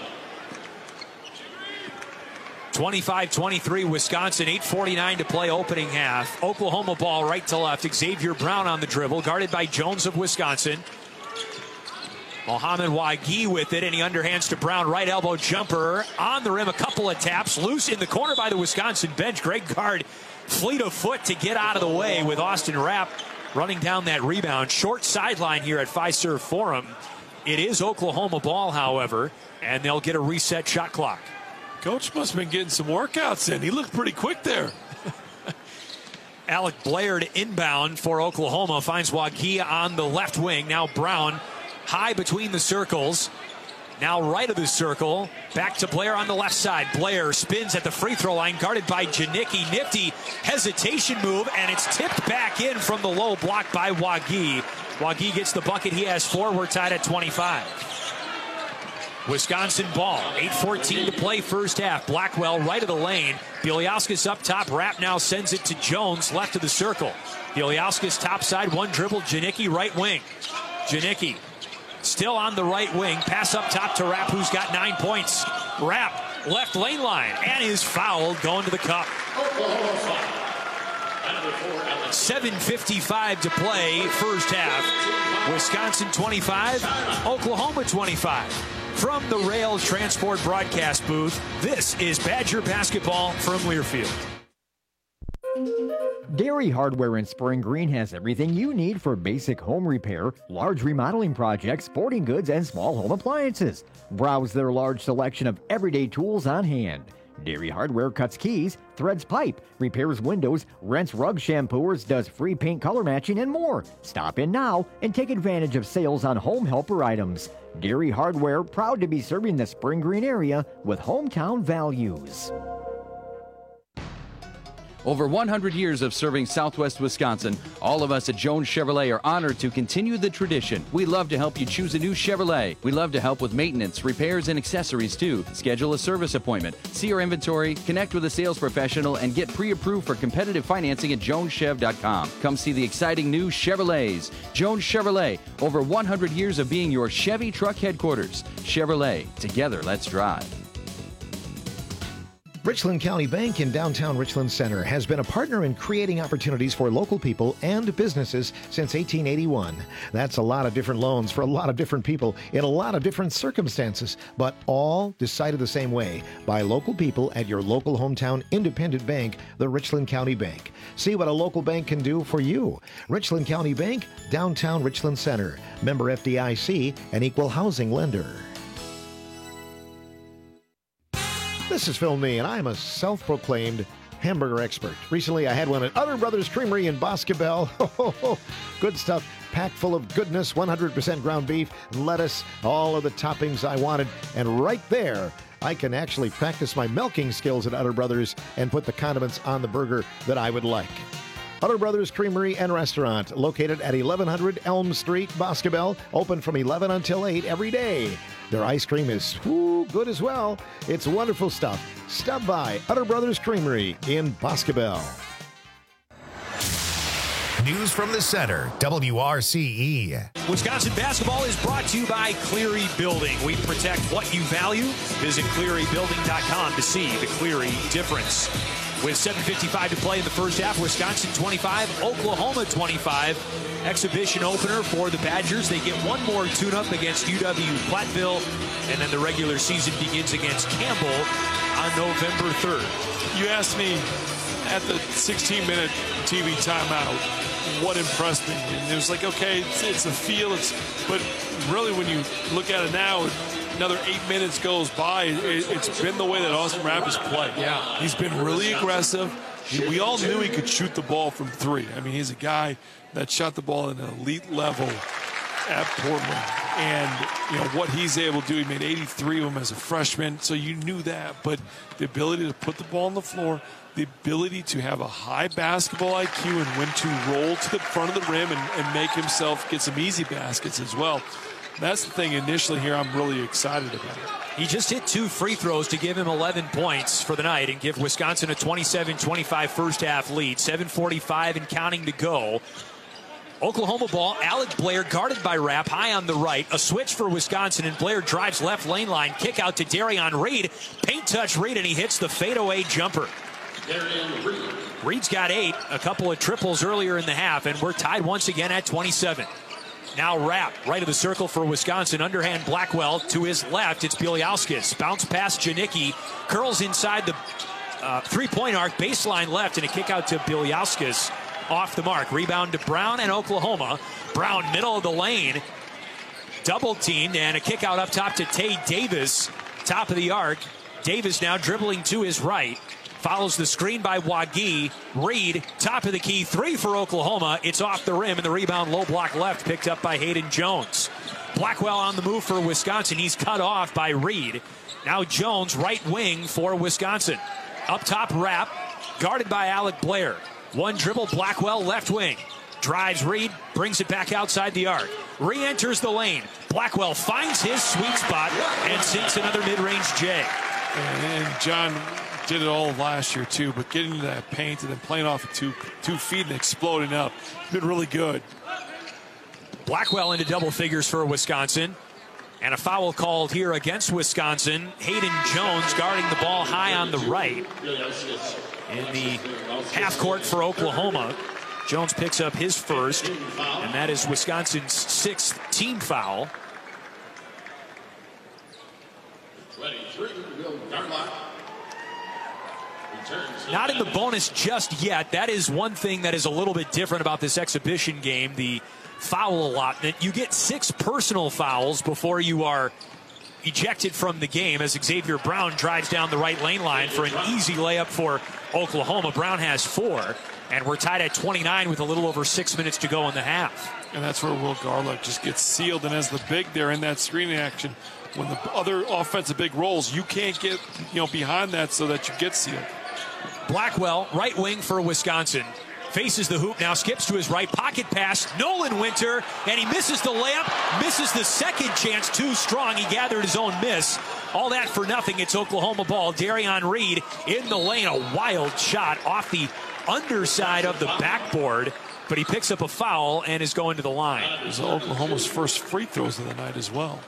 25-23 Wisconsin, 8:49 to play opening half. Oklahoma ball right to left. Xavier Brown on the dribble, guarded by Jones of Wisconsin. Mohamed Wagee with it, and he underhands to Brown. Right elbow jumper on the rim. A couple of taps. Loose in the corner by the Wisconsin bench. Greg Gard, fleet of foot to get out of the way with Austin Rapp running down that rebound. Short sideline here at Fiserv Forum. It is Oklahoma ball, however, and they'll get a reset shot clock. Coach must have been getting some workouts in. He looked pretty quick there. Alec Blair to inbound for Oklahoma. Finds Wagee on the left wing. Now Brown high between the circles. Now right of the circle. Back to Blair on the left side. Blair spins at the free throw line, guarded by Janicki. Nifty hesitation move, and it's tipped back in from the low block by Wagee. Wagee gets the bucket. He has 4. We're tied at 25. Wisconsin ball, 8:14 to play first half. Blackwell right of the lane. Bieliauskas up top. Rapp now sends it to Jones, left of the circle. Bieliauskas top side, one dribble. Janicki right wing. Janicki still on the right wing. Pass up top to Rapp, who's got 9 points. Rapp left lane line and is fouled going to the cup. 7:55 to play first half. Wisconsin 25, Oklahoma 25. From the Rails Transport broadcast booth, this is Badger basketball from Learfield. Dairy Hardware in Spring Green has everything you need for basic home repair, large remodeling projects, sporting goods, and small home appliances. Browse their large selection of everyday tools on hand. Dairy Hardware cuts keys, threads pipe, repairs windows, rents rug shampooers, does free paint color matching, and more. Stop in now and take advantage of sales on home helper items. Dairy Hardware, proud to be serving the Spring Green area with hometown values. Over 100 years of serving Southwest Wisconsin, all of us at Jones Chevrolet are honored to continue the tradition. We love to help you choose a new Chevrolet. We love to help with maintenance, repairs, and accessories too. Schedule a service appointment, see our inventory, connect with a sales professional, and get pre-approved for competitive financing at joneschev.com. Come see the exciting new Chevrolets. Jones Chevrolet, over 100 years of being your Chevy truck headquarters. Chevrolet, together let's drive. Richland County Bank in downtown Richland Center has been a partner in creating opportunities for local people and businesses since 1881. That's a lot of different loans for a lot of different people in a lot of different circumstances, but all decided the same way by local people at your local hometown independent bank, the Richland County Bank. See what a local bank can do for you. Richland County Bank, downtown Richland Center. Member FDIC, an equal housing lender. This is Phil Nee, and I'm a self-proclaimed hamburger expert. Recently, I had one at Utter Brothers Creamery in Boscobel. Good stuff, packed full of goodness, 100% ground beef, lettuce, all of the toppings I wanted. And right there, I can actually practice my milking skills at Utter Brothers and put the condiments on the burger that I would like. Utter Brothers Creamery and Restaurant, located at 1100 Elm Street, Boscobel, open from 11 until 8 every day. Their ice cream is good as well. It's wonderful stuff. Stop by Utter Brothers Creamery in Boscobel. News from the center, WRCE. Wisconsin basketball is brought to you by Cleary Building. We protect what you value. Visit ClearyBuilding.com to see the Cleary difference. With 7:55 to play in the first half, Wisconsin 25, Oklahoma 25. Exhibition opener for the Badgers. They get one more tune-up against UW-Platteville, and then the regular season begins against Campbell on November 3rd. You asked me at the 16-minute TV timeout what impressed me. And it was like, okay, it's a feel. But really, when you look at it now, another 8 minutes goes by, it's been the way that Austin Rapp has played. Yeah. He's been really aggressive. We all knew he could shoot the ball from three. I mean, he's a guy that shot the ball at an elite level at Portland. And, what he's able to do, he made 83 of them as a freshman, so you knew that. But the ability to put the ball on the floor, the ability to have a high basketball IQ and when to roll to the front of the rim and make himself get some easy baskets as well. That's the thing initially here I'm really excited about. He just hit 2 free throws to give him 11 points for the night and give Wisconsin a 27-25 first half lead. 7:45 and counting to go. Oklahoma ball. Alec Blair guarded by Rapp, high on the right. A switch for Wisconsin, and Blair drives left lane line. Kick out to Darian Reed. Paint touch Reed, and he hits the fadeaway jumper. Reed's got 8, a couple of triples earlier in the half, and we're tied once again at 27. Now Rapp, right of the circle for Wisconsin. Underhand Blackwell to his left. It's Bielyauskas. Bounce past Janicki. Curls inside the three-point arc. Baseline left, and a kick out to Bielyauskas. Off the mark. Rebound to Brown and Oklahoma. Brown, middle of the lane. Double teamed, and a kick out up top to Tay Davis. Top of the arc. Davis now dribbling to his right. Follows the screen by Wagi. Reed, top of the key, 3 for Oklahoma. It's off the rim, and the rebound low block left, picked up by Hayden Jones. Blackwell on the move for Wisconsin. He's cut off by Reed. Now Jones, right wing for Wisconsin. Up top, Rapp, guarded by Alec Blair. One dribble, Blackwell, left wing. Drives Reed, brings it back outside the arc. Re-enters the lane. Blackwell finds his sweet spot and sinks another mid-range J. And John did it all last year too, but getting into that paint and then playing off of two feet and exploding up, it's been really good. Blackwell into double figures for Wisconsin. And a foul called here against Wisconsin. Hayden Jones guarding the ball high on the right. In the half court for Oklahoma. Jones picks up his first, and that is Wisconsin's 6th team foul. 23, Will Garlock. Not in the bonus just yet. That is one thing that is a little bit different about this exhibition game, the foul allotment. You get 6 personal fouls before you are ejected from the game, as Xavier Brown drives down the right lane line for an easy layup for Oklahoma. Brown has 4, and we're tied at 29 with a little over 6 minutes to go in the half. And that's where Will Garlock just gets sealed, and as the big there in that screening action, when the other offensive big rolls, you can't get behind that so that you get sealed. Blackwell, right wing for Wisconsin. Faces the hoop now, skips to his right, pocket pass, Nolan Winter, and he misses the layup, misses the second chance, too strong. He gathered his own miss. All that for nothing. It's Oklahoma ball. Darian Reed in the lane, a wild shot off the underside of the backboard, but he picks up a foul and is going to the line. It was Oklahoma's first free throws of the night as well.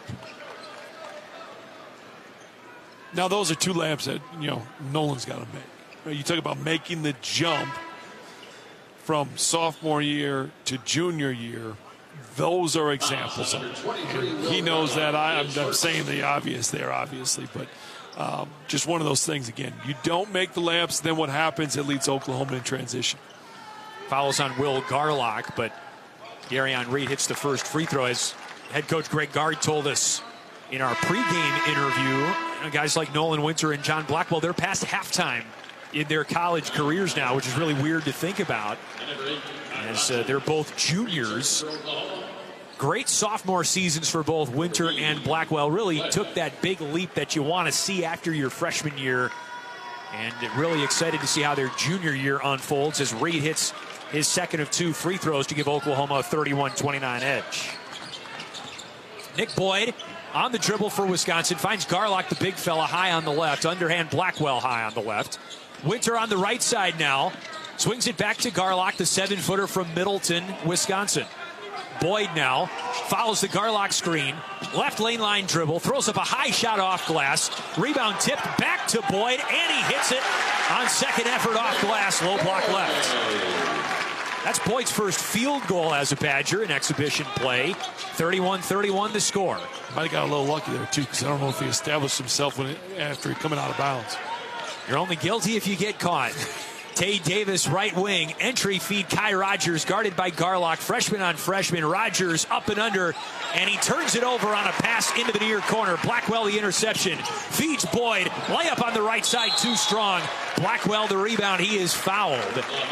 Now those are 2 layups that Nolan's got to make. You talk about making the jump from sophomore year to junior year. Those are examples of it. He knows that. I'm saying the obvious there, obviously, but just one of those things again. You don't make the layups, then what happens? It leads Oklahoma in transition. Fouls on Will Garlock, but Darian Reed hits the first free throw. As head coach Greg Gard told us in our pregame interview, guys like Nolan Winter and John Blackwell, they're past halftime in their college careers now, which is really weird to think about, as they're both juniors. Great sophomore seasons for both Winter and Blackwell. Really took that big leap that you want to see after your freshman year, and really excited to see how their junior year unfolds as Reed hits his second of 2 free throws to give Oklahoma a 31-29 edge. Nick Boyd on the dribble for Wisconsin, finds Garlock, the big fella, high on the left. Underhand Blackwell high on the left. Winter on the right side now. Swings it back to Garlock, the 7-footer from Middleton, Wisconsin. Boyd now follows the Garlock screen. Left lane line dribble. Throws up a high shot off glass. Rebound tipped back to Boyd, and he hits it on second effort off glass. Low block left. That's Boyd's first field goal as a Badger in exhibition play. 31-31 the score. Might have got a little lucky there, too, because I don't know if he established himself after he coming out of bounds. You're only guilty if you get caught. Tay Davis, right wing. Entry feed, Kai Rogers, guarded by Garlock. Freshman on freshman. Rogers up and under, and he turns it over on a pass into the near corner. Blackwell, the interception. Feeds Boyd. Layup on the right side, too strong. Blackwell, the rebound. He is fouled.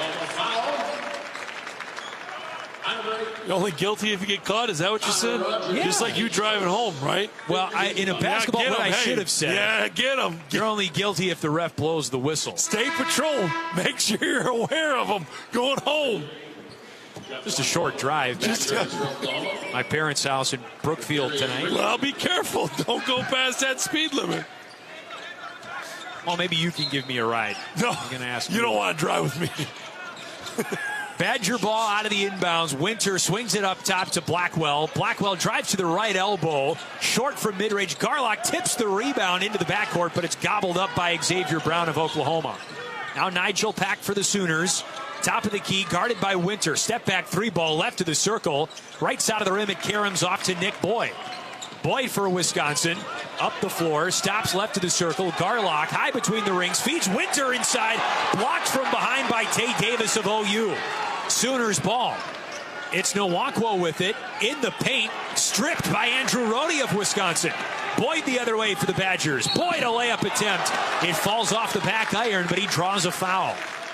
You're only guilty if you get caught? Is that what you said? Yeah. Just like you driving home, right? Well, in a basketball, what I should have said. Yeah, get him. You're only guilty if the ref blows the whistle. State Patrol, make sure you're aware of them going home. Just a short drive back to my parents' house in Brookfield tonight. Well, be careful. Don't go past that speed limit. Well, maybe you can give me a ride. No, I'm gonna ask you don't want to drive with me. Badger ball out of the inbounds. Winter swings it up top to Blackwell. Blackwell drives to the right elbow. Short from mid-range. Garlock tips the rebound into the backcourt, but it's gobbled up by Xavier Brown of Oklahoma. Now Nigel Pack for the Sooners. Top of the key, guarded by Winter. Step back three ball left of the circle. Right side of the rim, it caroms off to Nick Boyd. Boyd for Wisconsin. Up the floor, stops left of the circle. Garlock high between the rings, feeds Winter inside. Blocked from behind by Tay Davis of OU. Sooners ball. It's Nwankwo with it in the paint, stripped by Andrew Rohde of Wisconsin. Boyd the other way for the Badgers. Boyd a layup attempt. It falls off the back iron, but he draws a foul.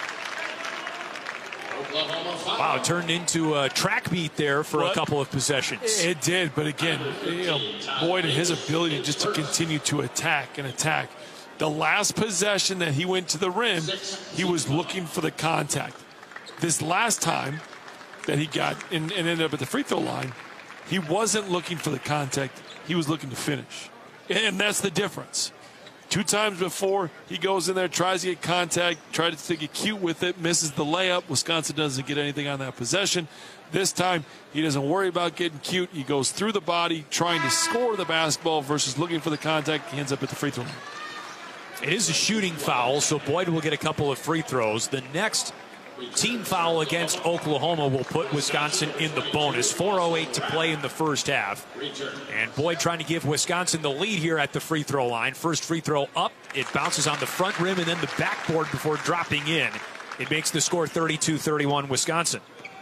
Wow, turned into a track meet there for a couple of possessions. It did, but again, Boyd and his ability just to continue to attack and attack. The last possession that he went to the rim, he was looking for the contact. This last time that he got and ended up at the free throw line, he wasn't looking for the contact. He was looking to finish. And that's the difference. 2 times before, he goes in there, tries to get contact, tries to get cute with it, misses the layup. Wisconsin doesn't get anything on that possession. This time, he doesn't worry about getting cute. He goes through the body, trying to score the basketball versus looking for the contact. He ends up at the free throw line. It is a shooting foul, so Boyd will get a couple of free throws. The next team foul against Oklahoma will put Wisconsin in the bonus. 4:08 to play in the first half. And Boyd trying to give Wisconsin the lead here at the free throw line. First free throw up. It bounces on the front rim and then the backboard before dropping in. It makes the score 32-31 Wisconsin.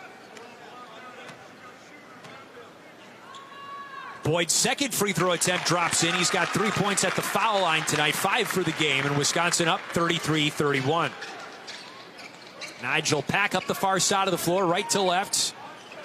Boyd's second free throw attempt drops in. He's got 3 points at the foul line tonight. 5 for the game, and Wisconsin up 33-31. Nigel Pack up the far side of the floor, right to left.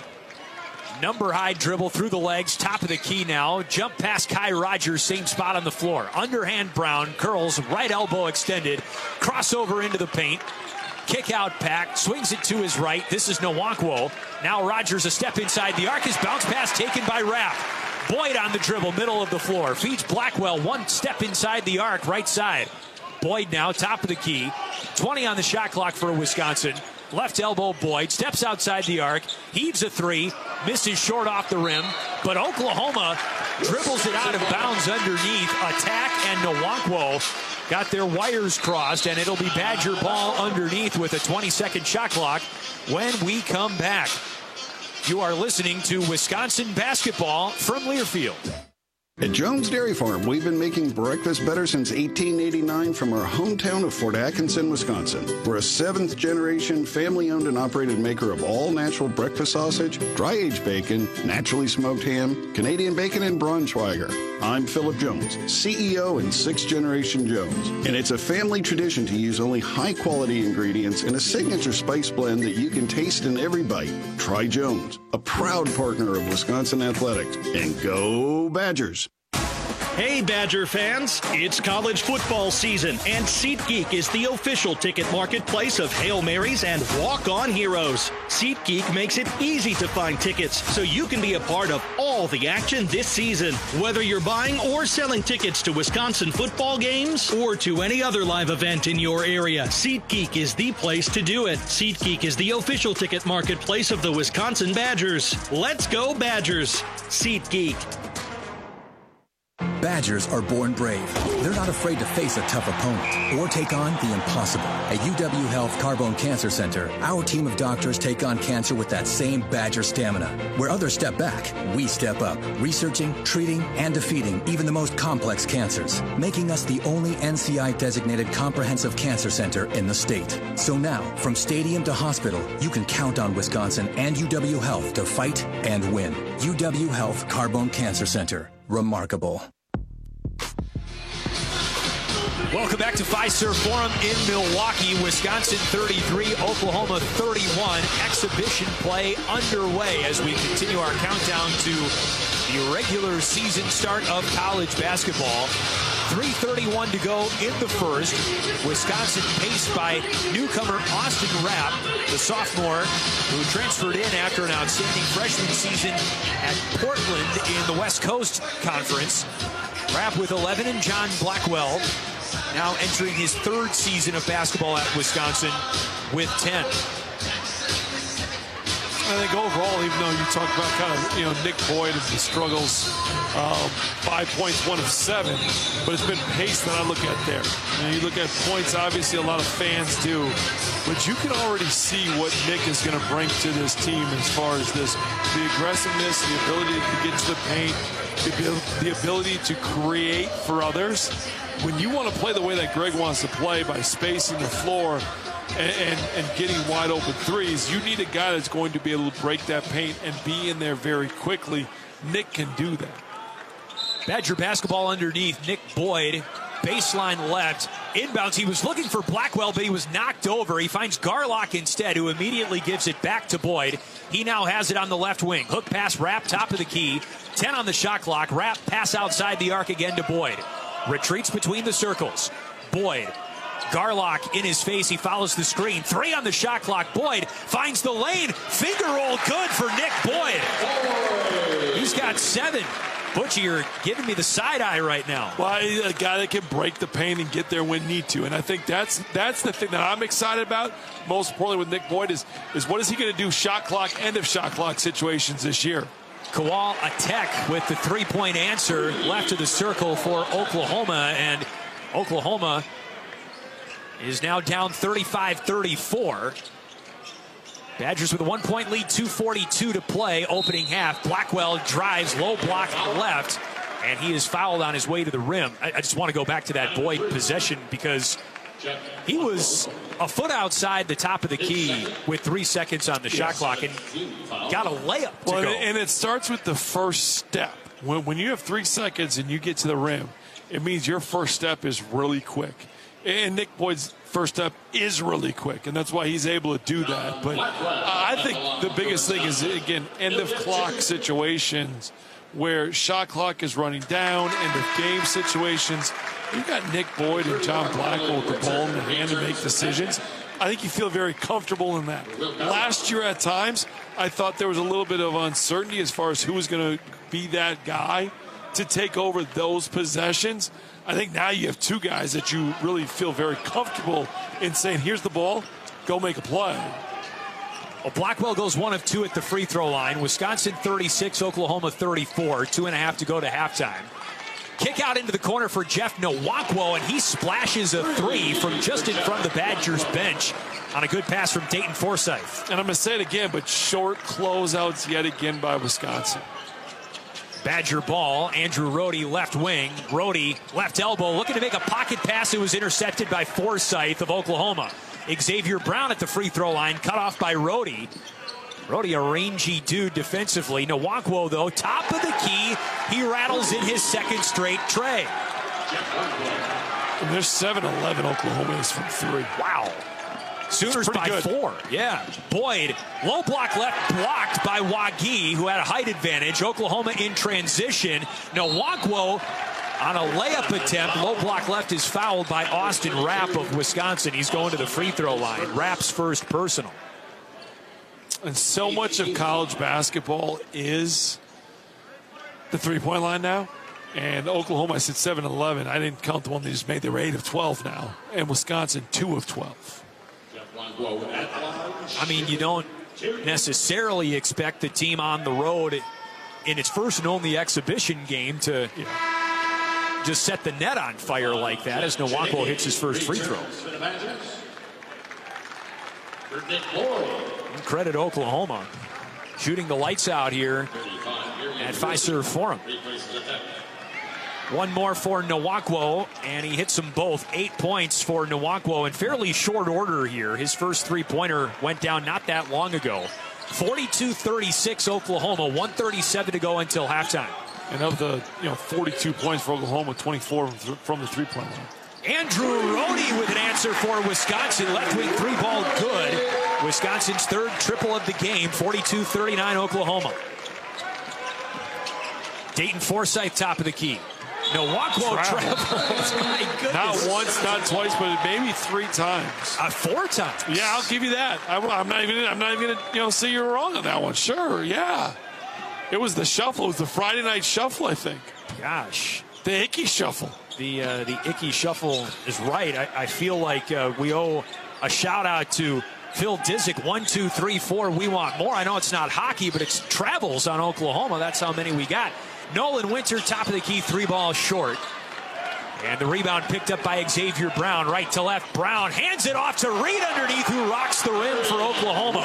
Number high dribble through the legs, top of the key now. Jump past Kai Rogers, same spot on the floor. Underhand Brown, curls, right elbow extended. Crossover into the paint. Kick out Pack, swings it to his right. This is Nwankwo. Now Rogers a step inside the arc. His bounce pass taken by Rapp. Boyd on the dribble, middle of the floor. Feeds Blackwell, one step inside the arc, right side. Boyd now, top of the key. 20 on the shot clock for Wisconsin. Left elbow Boyd, steps outside the arc, heaves a three, misses short off the rim, but Oklahoma dribbles it out of bounds underneath. Attack and Nwankwo got their wires crossed, and it'll be Badger ball underneath with a 20-second shot clock when we come back. You are listening to Wisconsin basketball from Learfield. At Jones Dairy Farm, we've been making breakfast better since 1889 from our hometown of Fort Atkinson, Wisconsin. We're a 7th-generation, family-owned and operated maker of all-natural breakfast sausage, dry-aged bacon, naturally smoked ham, Canadian bacon, and Braunschweiger. I'm Philip Jones, CEO and 6th-generation Jones. And it's a family tradition to use only high-quality ingredients in a signature spice blend that you can taste in every bite. Try Jones, a proud partner of Wisconsin Athletics. And go Badgers! Hey, Badger fans, it's college football season, and SeatGeek is the official ticket marketplace of Hail Marys and walk-on heroes. SeatGeek makes it easy to find tickets so you can be a part of all the action this season. Whether you're buying or selling tickets to Wisconsin football games or to any other live event in your area, SeatGeek is the place to do it. SeatGeek is the official ticket marketplace of the Wisconsin Badgers. Let's go, Badgers! SeatGeek. Badgers are born brave. They're not afraid to face a tough opponent or take on the impossible. At UW Health Carbone Cancer Center, our team of doctors take on cancer with that same Badger stamina. Where others step back, we step up, researching, treating, and defeating even the most complex cancers, making us the only NCI-designated comprehensive cancer center in the state. So now, from stadium to hospital, you can count on Wisconsin and UW Health to fight and win. UW Health Carbone Cancer Center. Remarkable. Welcome back to Fiserv Forum in Milwaukee. Wisconsin 33, Oklahoma 31. Exhibition play underway as we continue our countdown to the regular season start of college basketball. 3:31 to go in the first. Wisconsin paced by newcomer Austin Rapp, the sophomore who transferred in after an outstanding freshman season at Portland in the West Coast Conference. Rapp with 11 and John Blackwell now entering his third season of basketball at Wisconsin with 10. I think overall, even though you talk about kind of, Nick Boyd and the struggles, 5 points, 1 of 7, but it's been pace that I look at there. You look at points, obviously a lot of fans do, but you can already see what Nick is going to bring to this team as far as the aggressiveness, the ability to get to the paint, the ability to create for others. When you want to play the way that Greg wants to play by spacing the floor and getting wide open threes, you need a guy that's going to be able to break that paint and be in there very quickly. Nick can do that. Badger basketball underneath. Nick Boyd, baseline left. Inbounds. He was looking for Blackwell, but he was knocked over. He finds Garlock instead, who immediately gives it back to Boyd. He now has it on the left wing. Hook pass, Rapp, top of the key. 10 on the shot clock. Rapp, pass outside the arc again to Boyd. Retreats between the circles. Boyd. Garlock in his face. He follows the screen. 3 on the shot clock. Boyd finds the lane. Finger roll good for Nick Boyd. He's got 7. Butchie, you're giving me the side eye right now. Well, a guy that can break the paint and get there when need to. And I think that's the thing that I'm excited about. Most importantly with Nick Boyd is what is he going to do shot clock, end of shot clock situations this year. Kawal Atek with the three-point answer left of the circle for Oklahoma. And Oklahoma is now down 35-34. Badgers with a 1-point lead, 2:42 to play, opening half. Blackwell drives, low block left, and he is fouled on his way to the rim. I just want to go back to that Boyd possession because he was a foot outside the top of the key with 3 seconds on the shot clock and got a layup to go. And it starts with the first step. When you have 3 seconds and you get to the rim, it means your first step is really quick. And Nick Boyd's first step is really quick, and that's why he's able to do that. But I think the biggest thing is, again, end-of-clock situations where shot clock is running down, end-of-game situations. You've got Nick Boyd and John Blackwell with the ball in the hand to make decisions. I think you feel very comfortable in that. Last year at times, I thought there was a little bit of uncertainty as far as who was going to be that guy to take over those possessions. I think now you have 2 guys that you really feel very comfortable in saying, here's the ball, go make a play. Well, Blackwell goes 1 of 2 at the free throw line. Wisconsin 36, Oklahoma 34. 2.5 to go to halftime. Kick out into the corner for Jeff Nwakwo, and he splashes a 3 from just in front of the Badgers bench on a good pass from Dayton Forsythe. And I'm going to say it again, but short closeouts yet again by Wisconsin. Badger ball, Andrew Rohde left wing. Rohde left elbow looking to make a pocket pass. It was intercepted by Forsythe of Oklahoma. Xavier Brown at the free throw line, cut off by Rohde. Rohde, a rangy dude defensively. Nwakwo, though, top of the key. He rattles in his second straight tray. And there's 7-11 Oklahoma is from 3. Wow. Sooners by good. 4. Yeah. Boyd, low block left, blocked by Wagi, who had a height advantage. Oklahoma in transition. Nwakwo on a layup attempt. Low block left is fouled by Austin Rapp of Wisconsin. He's going to the free throw line. Rapp's first personal. And so much of college basketball is the three-point line now. And Oklahoma, I said 7-11. I didn't count the one they just made. They were 8 of 12 now. And Wisconsin, 2 of 12. I mean, you don't necessarily expect the team on the road in its first and only exhibition game to to set the net on fire like that as Nwankwo hits his first free throw. Credit Oklahoma. Shooting the lights out here at Fiserv Forum. One more for Nwankwo, and he hits them both. 8 points for Nwankwo in fairly short order here. His first three-pointer went down not that long ago. 42-36 Oklahoma, 1:37 to go until halftime. And of the 42 points for Oklahoma, 24 from the three-point line. Andrew Rohde with an answer for Wisconsin. Left wing three ball good. Wisconsin's third triple of the game, 42-39 Oklahoma. Dayton Forsythe top of the key. Nwankwo travels. My goodness. Not once, not twice, but maybe 3 times. 4 times. Yeah, I'll give you that. I'm not even gonna say you're wrong on that one. Sure, yeah. It was the shuffle. It was the Friday night shuffle, I think. Gosh. The Icky shuffle. The Icky shuffle is right. I feel like we owe a shout out to Phil Disick. 1, 2, 3, 4. We want more. I know it's not hockey, but it's travels on Oklahoma. That's how many we got. Nolan Winter, top of the key, 3 balls short. And the rebound picked up by Xavier Brown, right to left. Brown hands it off to Reed underneath, who rocks the rim for Oklahoma.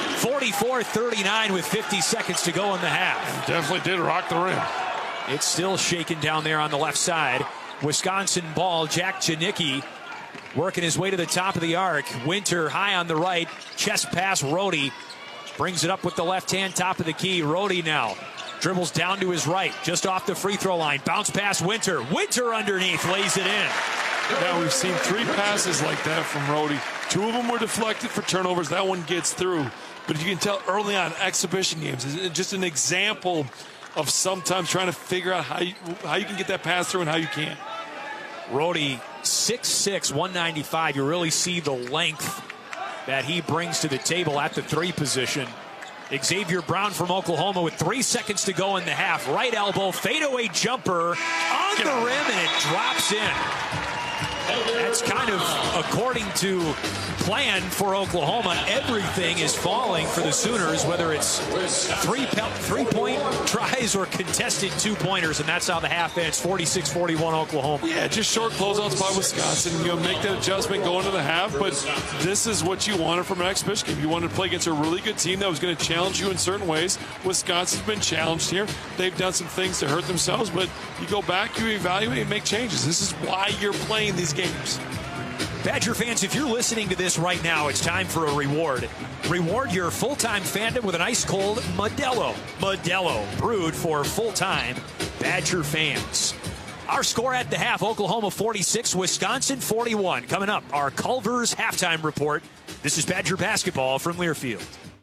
44-39 with 50 seconds to go in the half. Definitely did rock the rim. It's still shaking down there on the left side. Wisconsin ball, Jack Janicki working his way to the top of the arc. Winter high on the right, chest pass, Rohde brings it up with the left hand, top of the key. Rohde now dribbles down to his right, just off the free throw line. Bounce pass, Winter. Winter underneath, lays it in. Now we've seen 3 passes like that from Rohde. 2 of them were deflected for turnovers. That one gets through. But you can tell early on, exhibition games is just an example of sometimes trying to figure out how you can get that pass through and how you can't. Rohde, 6'6", 195. You really see the length that he brings to the table at the 3 position. Xavier Brown from Oklahoma with 3 seconds to go in the half. Right elbow, fadeaway jumper on the rim, and it drops in. That's kind of according to plan for Oklahoma. Everything is falling for the Sooners, whether it's three-point tries or contested 2-pointers, and that's how the half ends. 46-41 Oklahoma. Yeah, just short closeouts by Wisconsin. Make that adjustment going to the half, but this is what you wanted from an exhibition game. You wanted to play against a really good team that was going to challenge you in certain ways. Wisconsin's been challenged here. They've done some things to hurt themselves, but you go back, you evaluate, and make changes. This is why you're playing these games. Badger fans, if you're listening to this right now, it's time for a reward. Reward your full-time fandom with an ice-cold Modelo. Modelo, brewed for full-time Badger fans. Our score at the half, Oklahoma 46, Wisconsin 41. Coming up, our Culver's halftime report. This is Badger basketball from Learfield.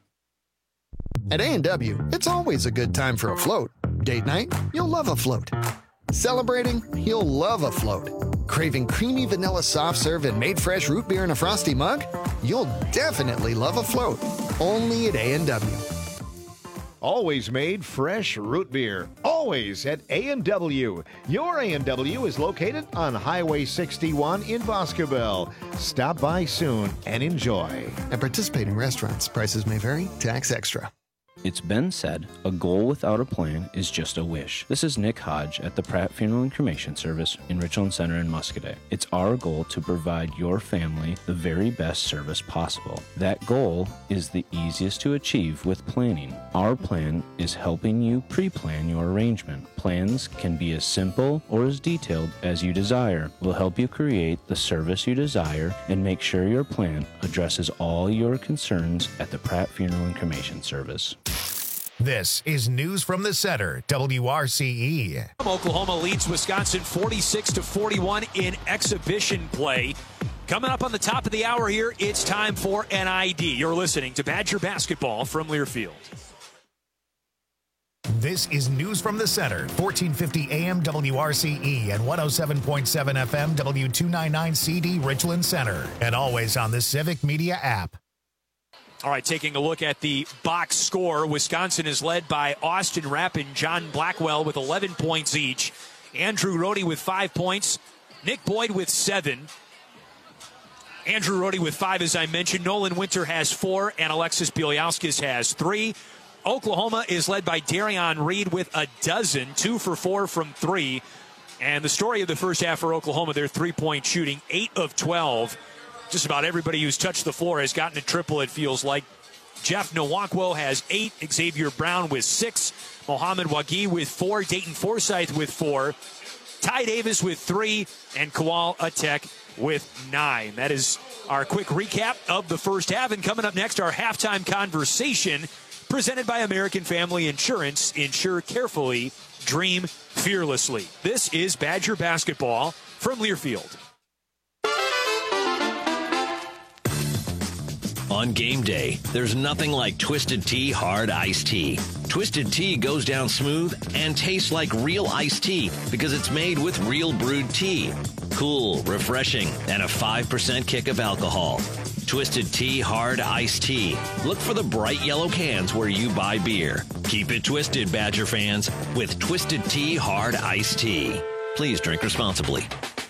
At A&W, it's always a good time for a float. Date night, you'll love a float. Celebrating, you'll love a float. Craving creamy vanilla soft serve and made fresh root beer in a frosty mug? You'll definitely love a float. Only at A&W. Always made fresh root beer. Always at A&W. Your A&W is located on Highway 61 in Boscobel. Stop by soon and enjoy. At participating restaurants, prices may vary. Tax extra. It's been said, a goal without a plan is just a wish. This is Nick Hodge at the Pratt Funeral and Cremation Service in Richland Center in Muscoda. It's our goal to provide your family the very best service possible. That goal is the easiest to achieve with planning. Our plan is helping you pre-plan your arrangement. Plans can be as simple or as detailed as you desire. We'll help you create the service you desire and make sure your plan addresses all your concerns at the Pratt Funeral and Cremation Service. This is News from the Center, WRCE. Oklahoma leads Wisconsin 46-41 in exhibition play. Coming up on the top of the hour here, it's time for NID. You're listening to Badger Basketball from Learfield. This is News from the Center, 1450 AM WRCE and 107.7 FM W299 CD Richland Center, and always on the Civic Media app. All right, taking a look at the box score. Wisconsin is led by Austin Rapp and John Blackwell with 11 points each. Andrew Rohde with 5 points. Nick Boyd with 7. Andrew Rohde with 5, as I mentioned. Nolan Winter has 4, and Alexis Bielyauskas has 3. Oklahoma is led by Darion Reed with a dozen, 2 for 4 from 3. And the story of the first half for Oklahoma, their three-point shooting, 8 of 12. Just about everybody who's touched the floor has gotten a triple, it feels like. Jeff Nwankwo has 8, Xavier Brown with 6, Mohamed Wagi with 4, Dayton Forsyth with 4, Ty Davis with 3, and Kawal Atek with 9. That is our quick recap of the first half. And coming up next, our halftime conversation presented by American Family Insurance. Insure carefully, dream fearlessly. This is Badger basketball from Learfield. On game day, there's nothing like Twisted Tea Hard Iced Tea. Twisted Tea goes down smooth and tastes like real iced tea because it's made with real brewed tea. Cool, refreshing, and a 5% kick of alcohol. Twisted Tea Hard Iced Tea. Look for the bright yellow cans where you buy beer. Keep it twisted, Badger fans, with Twisted Tea Hard Iced Tea. Please drink responsibly.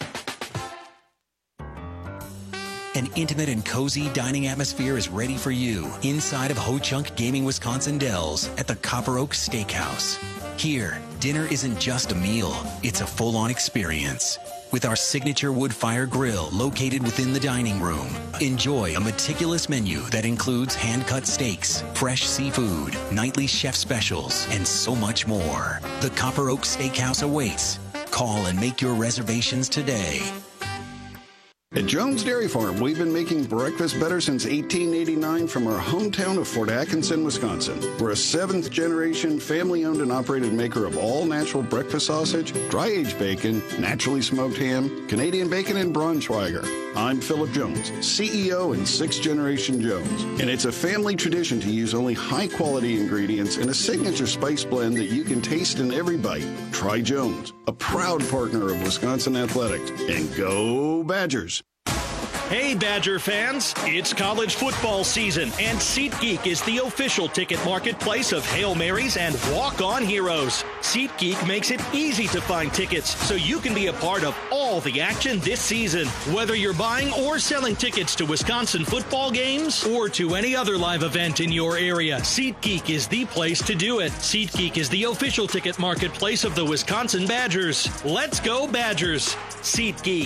An intimate and cozy dining atmosphere is ready for you inside of Ho Chunk Gaming Wisconsin Dells at the Copper Oak Steakhouse. Here, dinner isn't just a meal, it's a full-on experience. With our signature wood fire grill located within the dining room, enjoy a meticulous menu that includes hand-cut steaks, fresh seafood, nightly chef specials, and so much more. The Copper Oak Steakhouse awaits. Call and make your reservations today. At Jones Dairy Farm, we've been making breakfast better since 1889 from our hometown of Fort Atkinson, Wisconsin. We're a 7th-generation, family-owned and operated maker of all-natural breakfast sausage, dry-aged bacon, naturally smoked ham, Canadian bacon, and Braunschweiger. I'm Philip Jones, CEO and 6th-generation Jones. And it's a family tradition to use only high-quality ingredients in a signature spice blend that you can taste in every bite. Try Jones, a proud partner of Wisconsin Athletics. And go Badgers! Hey, Badger fans, it's college football season, and SeatGeek is the official ticket marketplace of Hail Marys and walk-on heroes. SeatGeek makes it easy to find tickets so you can be a part of all the action this season. Whether you're buying or selling tickets to Wisconsin football games or to any other live event in your area, SeatGeek is the place to do it. SeatGeek is the official ticket marketplace of the Wisconsin Badgers. Let's go, Badgers! SeatGeek.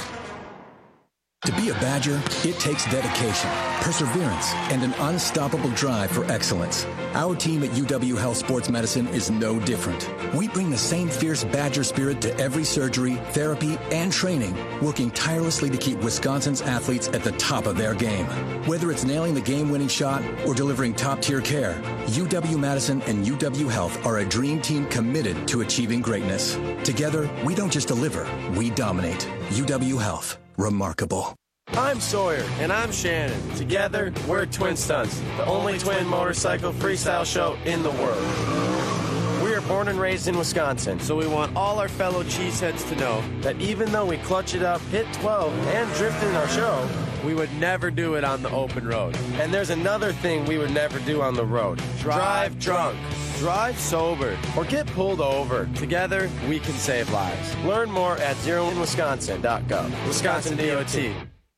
To be a Badger, it takes dedication, perseverance, and an unstoppable drive for excellence. Our team at UW Health Sports Medicine is no different. We bring the same fierce Badger spirit to every surgery, therapy, and training, working tirelessly to keep Wisconsin's athletes at the top of their game. Whether it's nailing the game-winning shot or delivering top-tier care, UW-Madison and UW Health are a dream team committed to achieving greatness. Together, we don't just deliver, we dominate. UW Health. Remarkable. I'm Sawyer. And I'm Shannon. Together, we're Twin Stunts, the only twin motorcycle freestyle show in the world. We are born and raised in Wisconsin, so we want all our fellow cheeseheads to know that even though we clutch it up, hit 12, and drift in our show, we would never do it on the open road. And there's another thing we would never do on the road. Drive drunk. Drive sober or get pulled over. Together, we can save lives. Learn more at zeroinwisconsin.gov. Wisconsin DOT.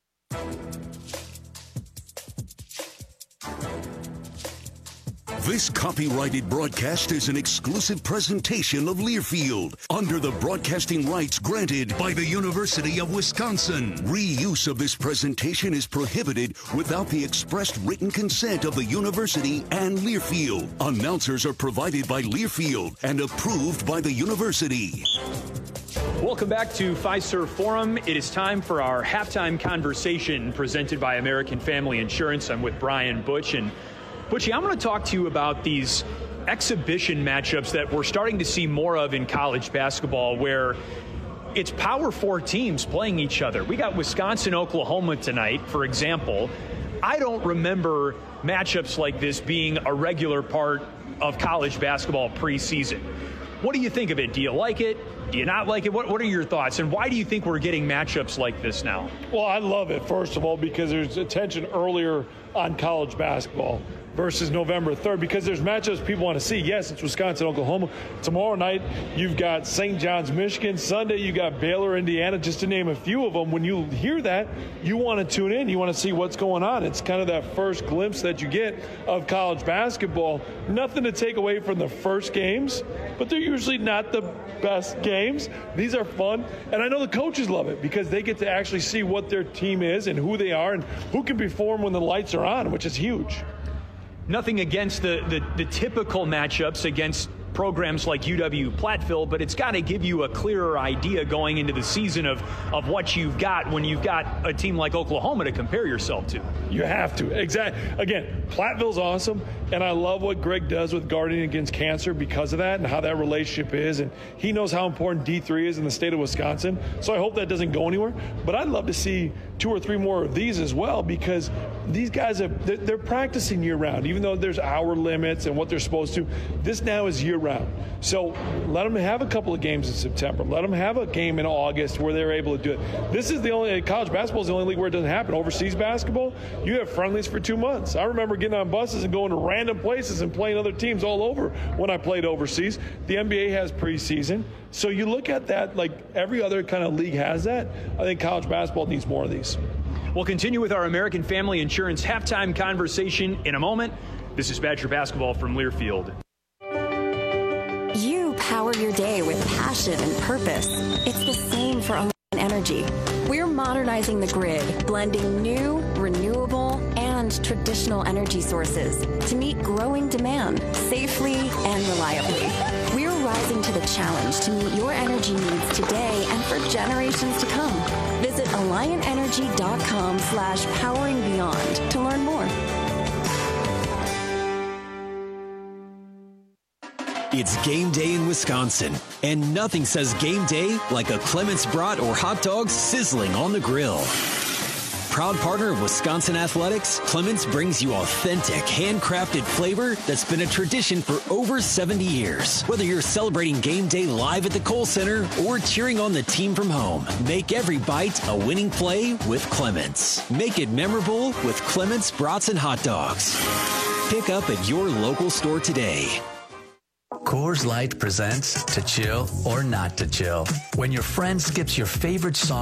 This copyrighted broadcast is an exclusive presentation of Learfield under the broadcasting rights granted by the University of Wisconsin. Reuse of this presentation is prohibited without the expressed written consent of the university and Learfield. Announcers are provided by Learfield and approved by the university. Welcome back to Fiserv Forum. It is time for our halftime conversation presented by American Family Insurance. I'm with Brian Butch. And Butchie, I'm going to talk to you about these exhibition matchups that we're starting to see more of in college basketball where it's Power 4 teams playing each other. We got Wisconsin-Oklahoma tonight, for example. I don't remember matchups like this being a regular part of college basketball preseason. What do you think of it? Do you like it? Do you not like it? What are your thoughts? And why do you think we're getting matchups like this now? Well, I love it, first of all, because there's attention earlier on college basketball. versus November 3rd, because there's matchups people want to see. Yes, it's Wisconsin, Oklahoma. Tomorrow night, you've got St. John's, Michigan. Sunday, you got Baylor, Indiana, just to name a few of them. When you hear that, you want to tune in. You want to see what's going on. It's kind of that first glimpse that you get of college basketball. Nothing to take away from the first games, but they're usually not the best games. These are fun, and I know the coaches love it because they get to actually see what their team is and who they are and who can perform when the lights are on, which is huge. Nothing against the typical matchups against programs like UW-Platteville, but it's got to give you a clearer idea going into the season of what you've got when you've got a team like Oklahoma to compare yourself to. You have to. Exactly. Again, Platteville's awesome, and I love what Greg does with guarding against cancer because of that and how that relationship is, and he knows how important D3 is in the state of Wisconsin, so I hope that doesn't go anywhere, but I'd love to see 2 or 3 more of these as well, because these guys they're practicing year-round, even though there's hour limits and what they're supposed to. This now is year-round. So let them have a couple of games in September. Let them have a game in August where they're able to do it. This is the only, college basketball is the only league where it doesn't happen. Overseas basketball, you have friendlies for 2 months. I remember getting on buses and going to random places and playing other teams all over when I played overseas. The NBA has preseason. So you look at that like every other kind of league has that. I think college basketball needs more of these. We'll continue with our American Family Insurance halftime conversation in a moment. This is Badger Basketball from Learfield. You power your day with passion and purpose. It's the same for Alliant Energy. We're modernizing the grid, blending new, renewable, and traditional energy sources to meet growing demand safely and reliably. We're rising to the challenge to meet your energy needs today and for generations to come. Visit AlliantEnergy.com/poweringBeyond to learn more. It's game day in Wisconsin, and nothing says game day like a Clements brat or hot dogs sizzling on the grill. Proud partner of Wisconsin Athletics, Clements brings you authentic, handcrafted flavor that's been a tradition for over 70 years. Whether you're celebrating game day live at the Kohl Center or cheering on the team from home, make every bite a winning play with Clements. Make it memorable with Clements brats and hot dogs. Pick up at your local store today. Coors Light presents To Chill or Not to Chill. When your friend skips your favorite song